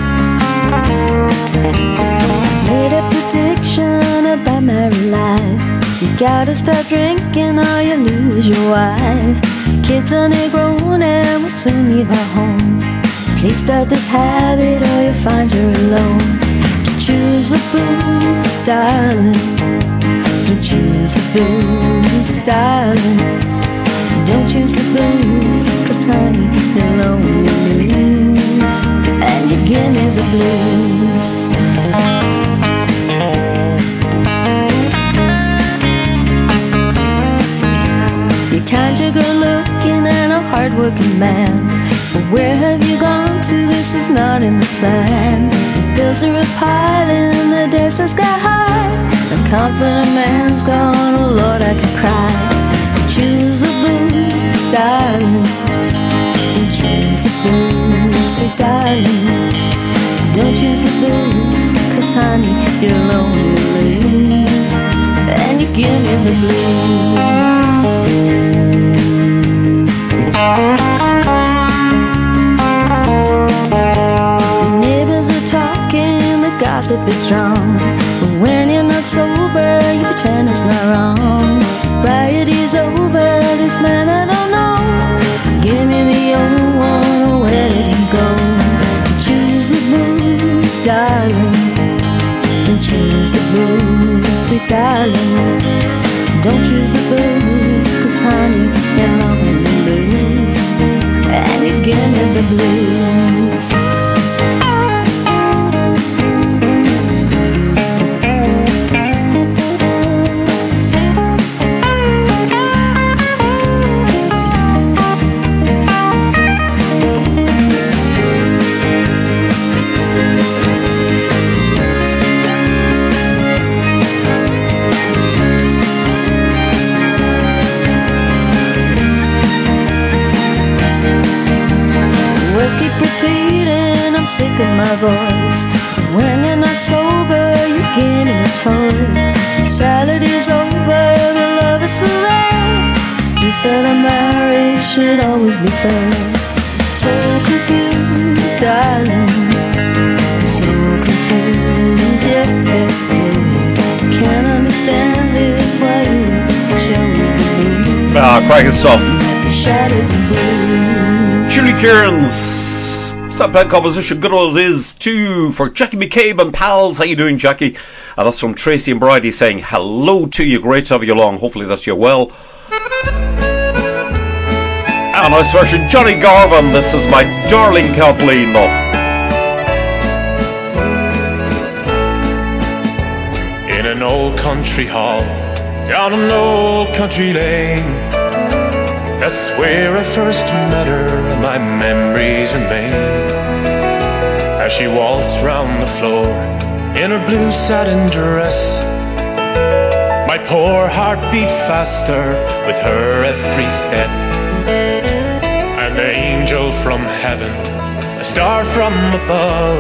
Made a prediction about my life. start drinking or you lose your wife. Kids are near grown and will soon leave our home. Please start this habit or you'll find you're alone. Don't choose the booze, darling. Don't choose the booze, darling. Don't choose the booze, 'cause honey, you'll only lose. And you give me the blues. You're kind, you're good looking and a hard-working man. But where have you gone to? This is not in the plan. The bills are a pile and the debts are sky high. The confident man's gone, oh Lord, I could cry. Choose the booze, darling. And choose the booze, sweet darling. Don't choose the booze, 'cause honey, you'll only lose. And you give me the blues. The neighbors are talking, the gossip is strong. But when you're not sober, you pretend it's not wrong. Sobriety's over, this man I don't know. Give me the old one, oh where did he go? Choose the booze, darling. And choose the booze, sweet darling. Don't choose the booze, 'cause honey, you'll only lose. And you give me the blues. Keep repeating, I'm sick of my voice. When you're not sober, you give me a choice. Charity's over, but love is still there. You said a marriage should always be fair. So confused, darling. So confused, yeah. Can't understand this, why you chose me. Cracking stuff. Shattered blue. Julie Kieran's Subplan composition, good old is too, for Jackie McCabe and pals. How you doing, Jackie? That's from Tracy and Bridie saying hello to you. Great to have you along. Hopefully that's you well. And nice version, Johnny Garvin. This is My Darling Kathleen. In an old country hall, down an old country lane, that's where I first met her, and my memories remain. As she waltzed round the floor in her blue satin dress, my poor heart beat faster with her every step. An angel from heaven, a star from above.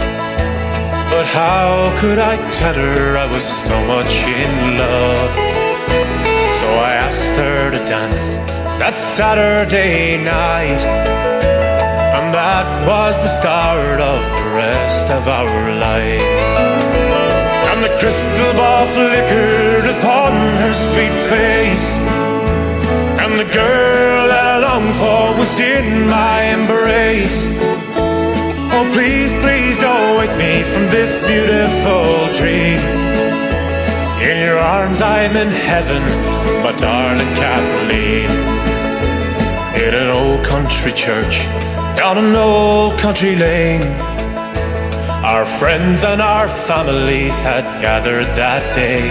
But how could I tell her I was so much in love? So I asked her to dance that Saturday night, and that was the start of the rest of our lives. And the crystal ball flickered upon her sweet face, and the girl that I longed for was in my embrace. Oh please, please don't wake me from this beautiful dream. In your arms I'm in heaven, my darling Kathleen. In an old country church, down an old country lane, our friends and our families had gathered that day.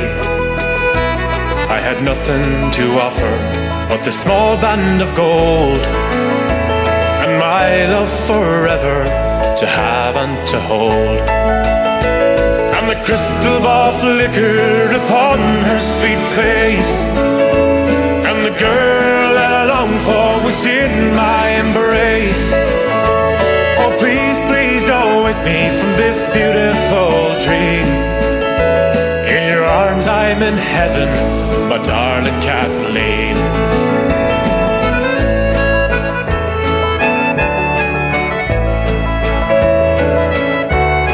I had nothing to offer but the small band of gold, and my love forever to have and to hold. And the crystal ball flickered upon her sweet face, and the girl that I longed for was in my embrace. Oh please, please don't wake me from this beautiful dream. In your arms I'm in heaven, my darling Kathleen.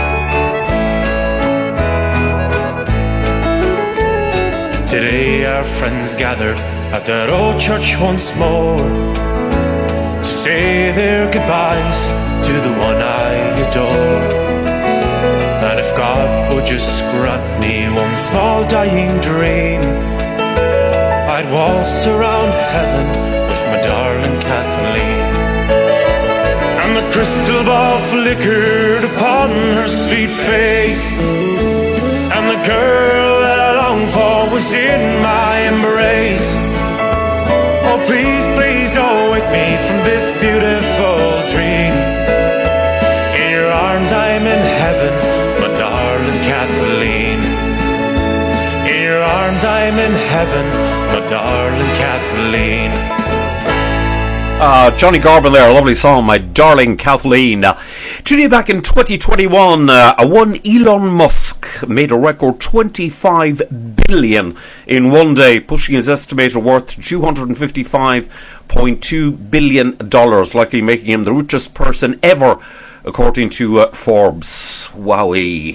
Today our friends gathered at that old church once more to say their goodbyes to the one I adore. And if God would just grant me one small dying dream, I'd waltz around heaven with my darling Kathleen. And the crystal ball flickered upon her sweet face, and the girl that I longed for was in my embrace. Oh, please, please don't wake me from this beautiful dream. In your arms I'm in heaven, my darling Kathleen. In your arms I'm in heaven, my darling Kathleen. Johnny Garvin there, a lovely song, My Darling Kathleen. Today back in 2021, one Elon Musk made a record 25 billion in one day, pushing his estimated worth to $255.2 billion, likely making him the richest person ever, according to Forbes. Wowee.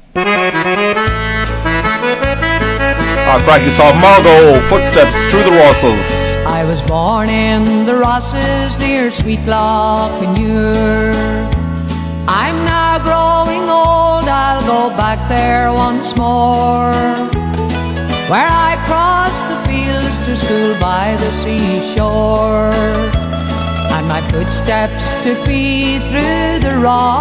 Craig, you saw Margot, Footsteps Through the Rosses. I was born in the Rosses near Sweet Lochanuir. I'm now growing old, I'll go back there once more, where I crossed the fields to school by the seashore, and my footsteps took me through the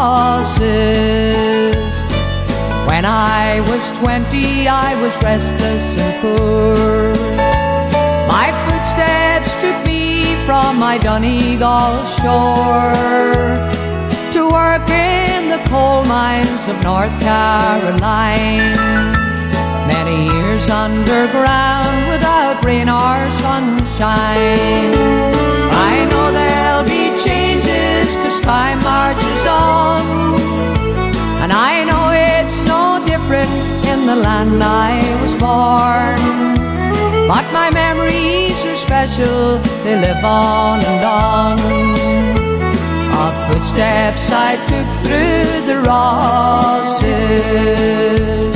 Rosses. When I was 20, I was restless and poor. My footsteps took me from my Donegal shore to work in the coal mines of North Carolina. Many years underground without rain or sunshine. I know there'll be changes as time marches on, and I know it's no different in the land I was born. But my memories are special, they live on and on, of footsteps I took through the Rosses.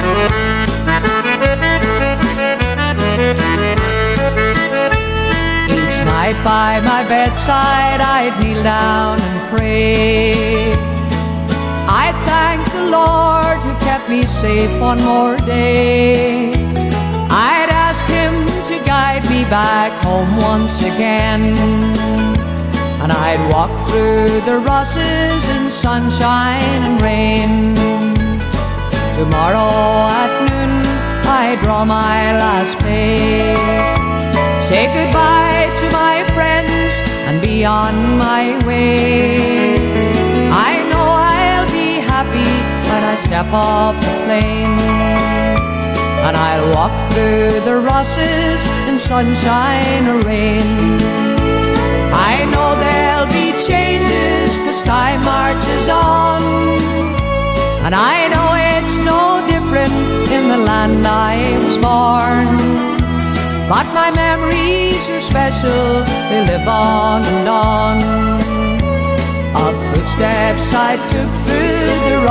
Each night by my bedside I'd kneel down and pray. I thank the Lord who kept me safe one more day. I'd ask Him to guide me back home once again, and I'd walk through the Rosses in sunshine and rain. Tomorrow at noon I draw my last pay, say goodbye to my friends and be on my way. I know I'll be happy when I step off the plane, and I'll walk through the Rosses in sunshine or rain. I know there'll be changes as time marches on, and I know it's no different in the land I was born. But my memories are special, they live on and on, of footsteps I took through the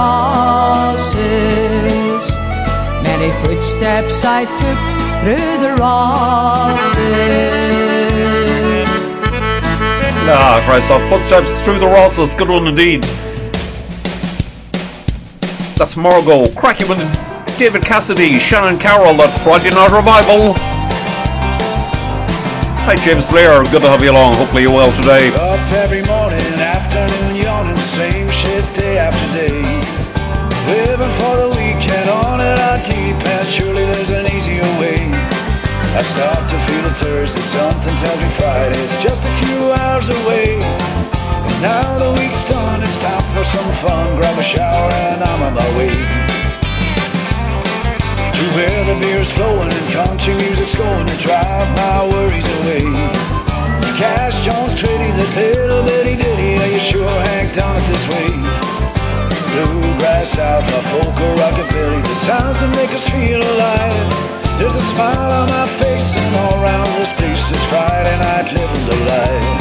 Rosses. Many footsteps I took through the Rosses. Ah, Christ, off Footsteps Through the Rosses, good one indeed. That's Margot, cracking with David Cassidy, Shannon Carroll, that Friday Night Revival. Hi James Blair, good to have you along, hopefully you're well today. Up every morning, afternoon, yawning, same shit day after day. Living for the weekend, on it I depend, surely there's an easier way. I start to feel it Thursday, something tells me Friday's just a few hours away. And now the week's done, it's time for some fun, grab a shower and I'm on my way. To where the beer's flowing and country music's going to drive my worries away. Cash Jones trading that little bitty ditty, are you sure Hank done it this way? Bluegrass out, my folk or rockabilly, the sounds that make us feel alive. There's a smile on my face and all around this place it's Friday night living the life.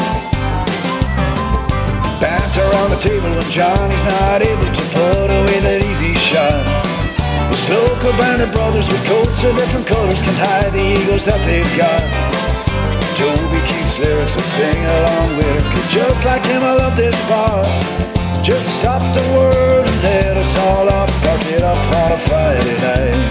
Banter on the table when Johnny's not able to put away that easy shot. The Local banded brothers with coats of different colors can hide the egos that they've got. Toby Keith's lyrics will sing along with it, 'cause just like him I love this part. Just stop the word and let us all off, park it up on a Friday night.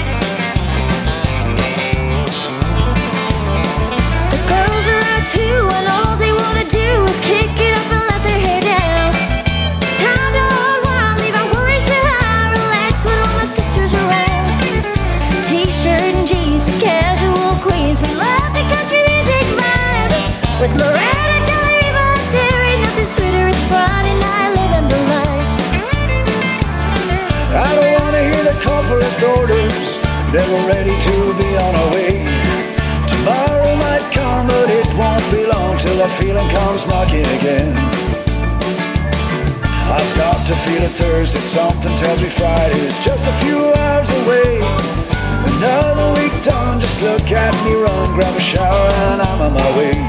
The girls are out too, and all they wanna do is kick it up and let their hair down. Time to hold wild, leave our worries behind, relax when all my sisters around. T-shirt and jeans, casual queens, we love the country music vibe. With Loretta, Kelly, Reba, there ain't nothing sweeter. It's Friday night, living the life. I don't wanna hear the call for us orders, then we're ready to be on our way. Tomorrow might come, but it won't be long till that feeling comes knocking again. I start to feel it Thursday, something tells me Friday is just a few hours away. Another week done, just look at me run, grab a shower and I'm on my way.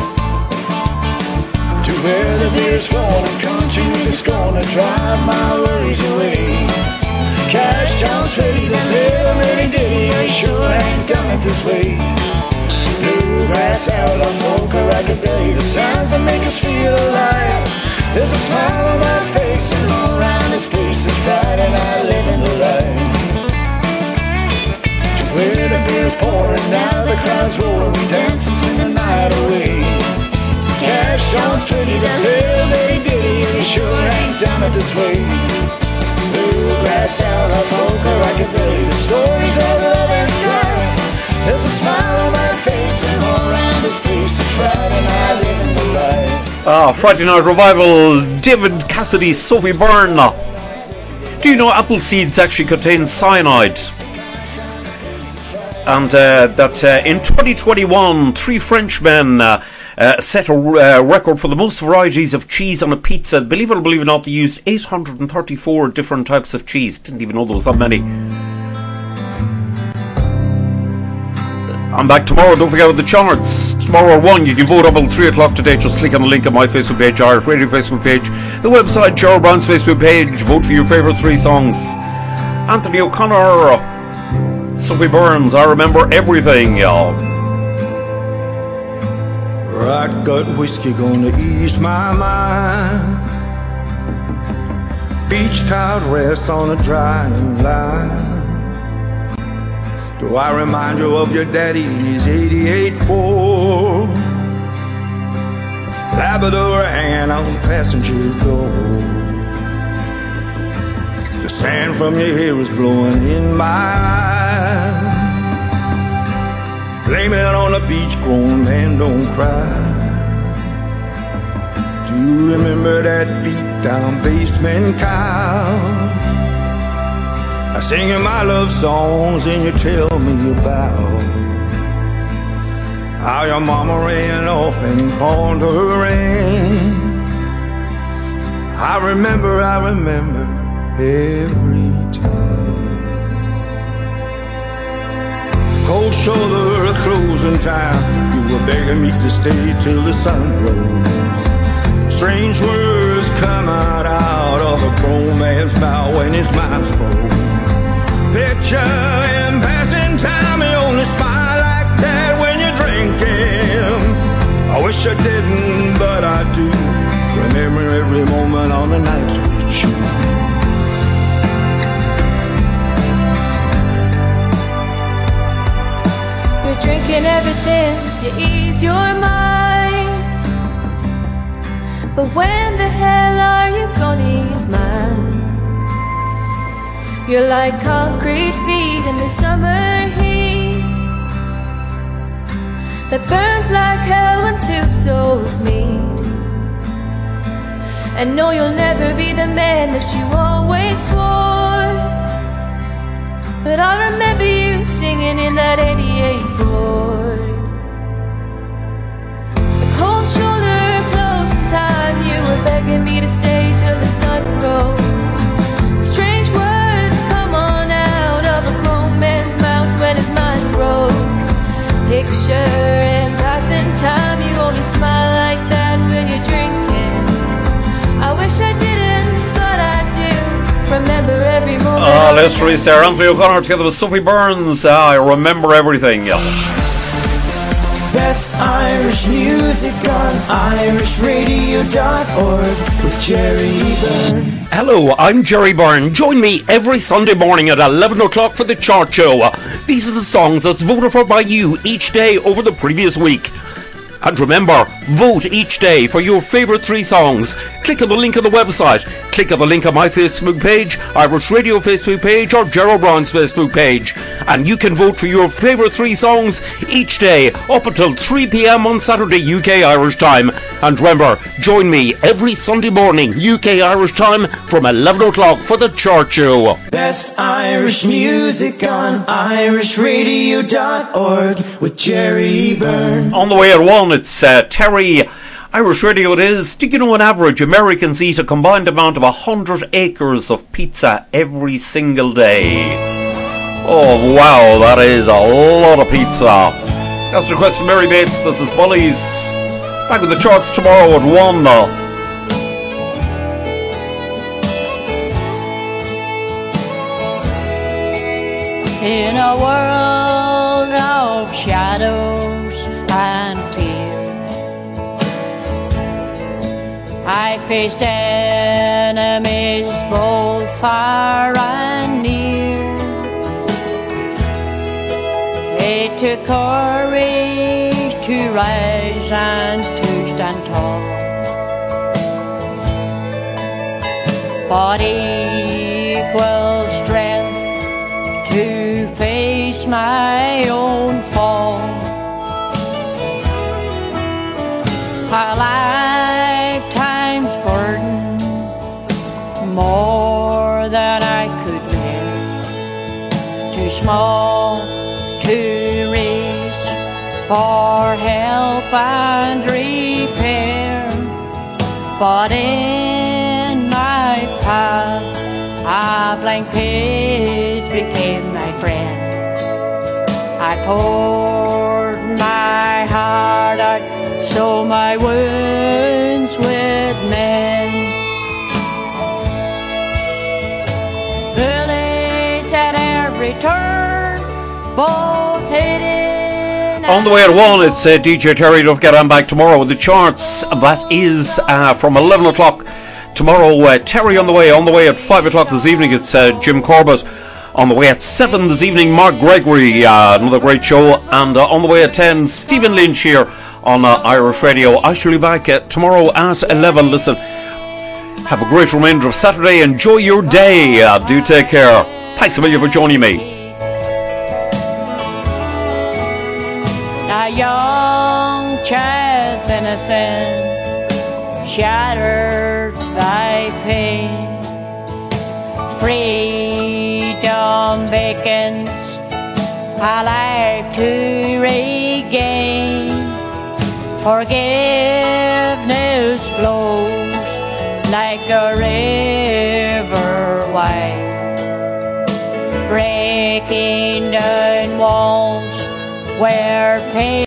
To where the beer's flowing and country music's gonna drive my worries away. Cash John's ready, the little mini ditty, I sure ain't done it this way. Bluegrass, outlaw, folk, or rockabilly, the sounds that make us feel alive. There's a smile on my face and all around this place is Friday night, living the life. To where the beer's pouring, now the crowd's rolling, we dance and sing the night away. Cash John's pretty, that little bitty ditty, you sure ain't done it this way. Bluegrass, outlaw, folk, or rockabilly, the stories of love and strife. There's a smile on my face and all around this place is Friday night, living the life. Friday Night Revival, David Cassidy, Sophie Byrne. Do you know apple seeds actually contain cyanide? And that in 2021, 3 Frenchmen set a record for the most varieties of cheese on a pizza. Believe it or believe it not, they used 834 different types of cheese. Didn't even know there was that many. I'm back tomorrow. Don't forget about the charts. Tomorrow at 1, you can vote up until 3 o'clock today. Just click on the link on my Facebook page, Irish Radio Facebook page, the website, Gerald Brown's Facebook page. Vote for your favourite 3 songs. Anthony O'Connor, Sophie Burns, I Remember Everything, y'all. I got whiskey gonna ease my mind. Beach towel rest on a drying line. Do I remind you of your daddy in his 88 Ford? Labrador hanging on passenger door. The sand from your hair is blowing in my eyes. Blame it on a beach, grown man, don't cry. Do you remember that beat down basement couch? I sing you my love songs and you tell me about how your mama ran off and pawned her ring. I remember every time. Cold shoulder, closing time, you were begging me to stay till the sun rose. Strange words come out of a grown man's mouth when his mind's broke. Picture in passing time, you only smile like that when you're drinking. I wish I didn't, but I do. Remember every moment on the nights with you. You're drinking everything to ease your mind, but when the hell are you gonna ease mine? You're like concrete feet in the summer heat that burns like hell when 2 souls meet. And no, you'll never be the man that you always swore, but I remember you singing in that 88 Ford. The cold shoulder, closing time, you were begging me to stay till the sun rose. Strange words come on out of a grown man's mouth when his mind's broke. Picture in passing time, you only smile like that when you're drinking. I wish I didn't, but I do. remember every moment. Let's release there. Anthony O'Connor together with Sophie Burns. I remember everything. Best Irish music on irishradio.org with Jerry Byrne. Hello, I'm Jerry Byrne. Join me every Sunday morning at 11 o'clock for the Chart Show. These are the songs that's voted for by you each day over the previous week. And remember, vote each day for your favourite 3 songs. Click on the link on the website. Click on the link on my Facebook page, Irish Radio Facebook page, or Gerald Brown's Facebook page. And you can vote for your favourite 3 songs each day up until 3 p.m. on Saturday UK Irish time. And remember, join me every Sunday morning UK Irish time from 11 o'clock for the Chart Show. Best Irish music on irishradio.org with Jerry Byrne. On the way at 1, it's Terry. Irish Radio it is. Do you know on average Americans eat a combined amount of 100 acres of pizza every single day? Oh wow, that is a lot of pizza. That's the request from Mary Bates. This is Bullies. Back with the charts tomorrow at 1 now. In a world of shadows and fear, I faced enemies both far and near. It took courage to rise and to stand tall, but equal strength to face my own fall. A lifetime's burden, more than I could bear, too small to reach for help and repair. But in my path a blank page became my friend. I poured my heart out, so my wounds would mend. Bullets at every turn, both hidden. On the way at 1, it's DJ Terry. Don't forget I'm back tomorrow with the charts. That is from 11 o'clock tomorrow. Terry on the way at 5 o'clock this evening. It's Jim Corbett. On the way at 7 this evening, Mark Gregory, another great show. And on the way at 10, Stephen Lynch here on Irish Radio. I shall be back tomorrow at 11. Listen, have a great remainder of Saturday. Enjoy your day. Do take care. Thanks a million for joining me. A young child's innocent, shattered by pain. Freedom beckons, a life to regain. Forgiveness flows like a river wide, breaking down walls where pain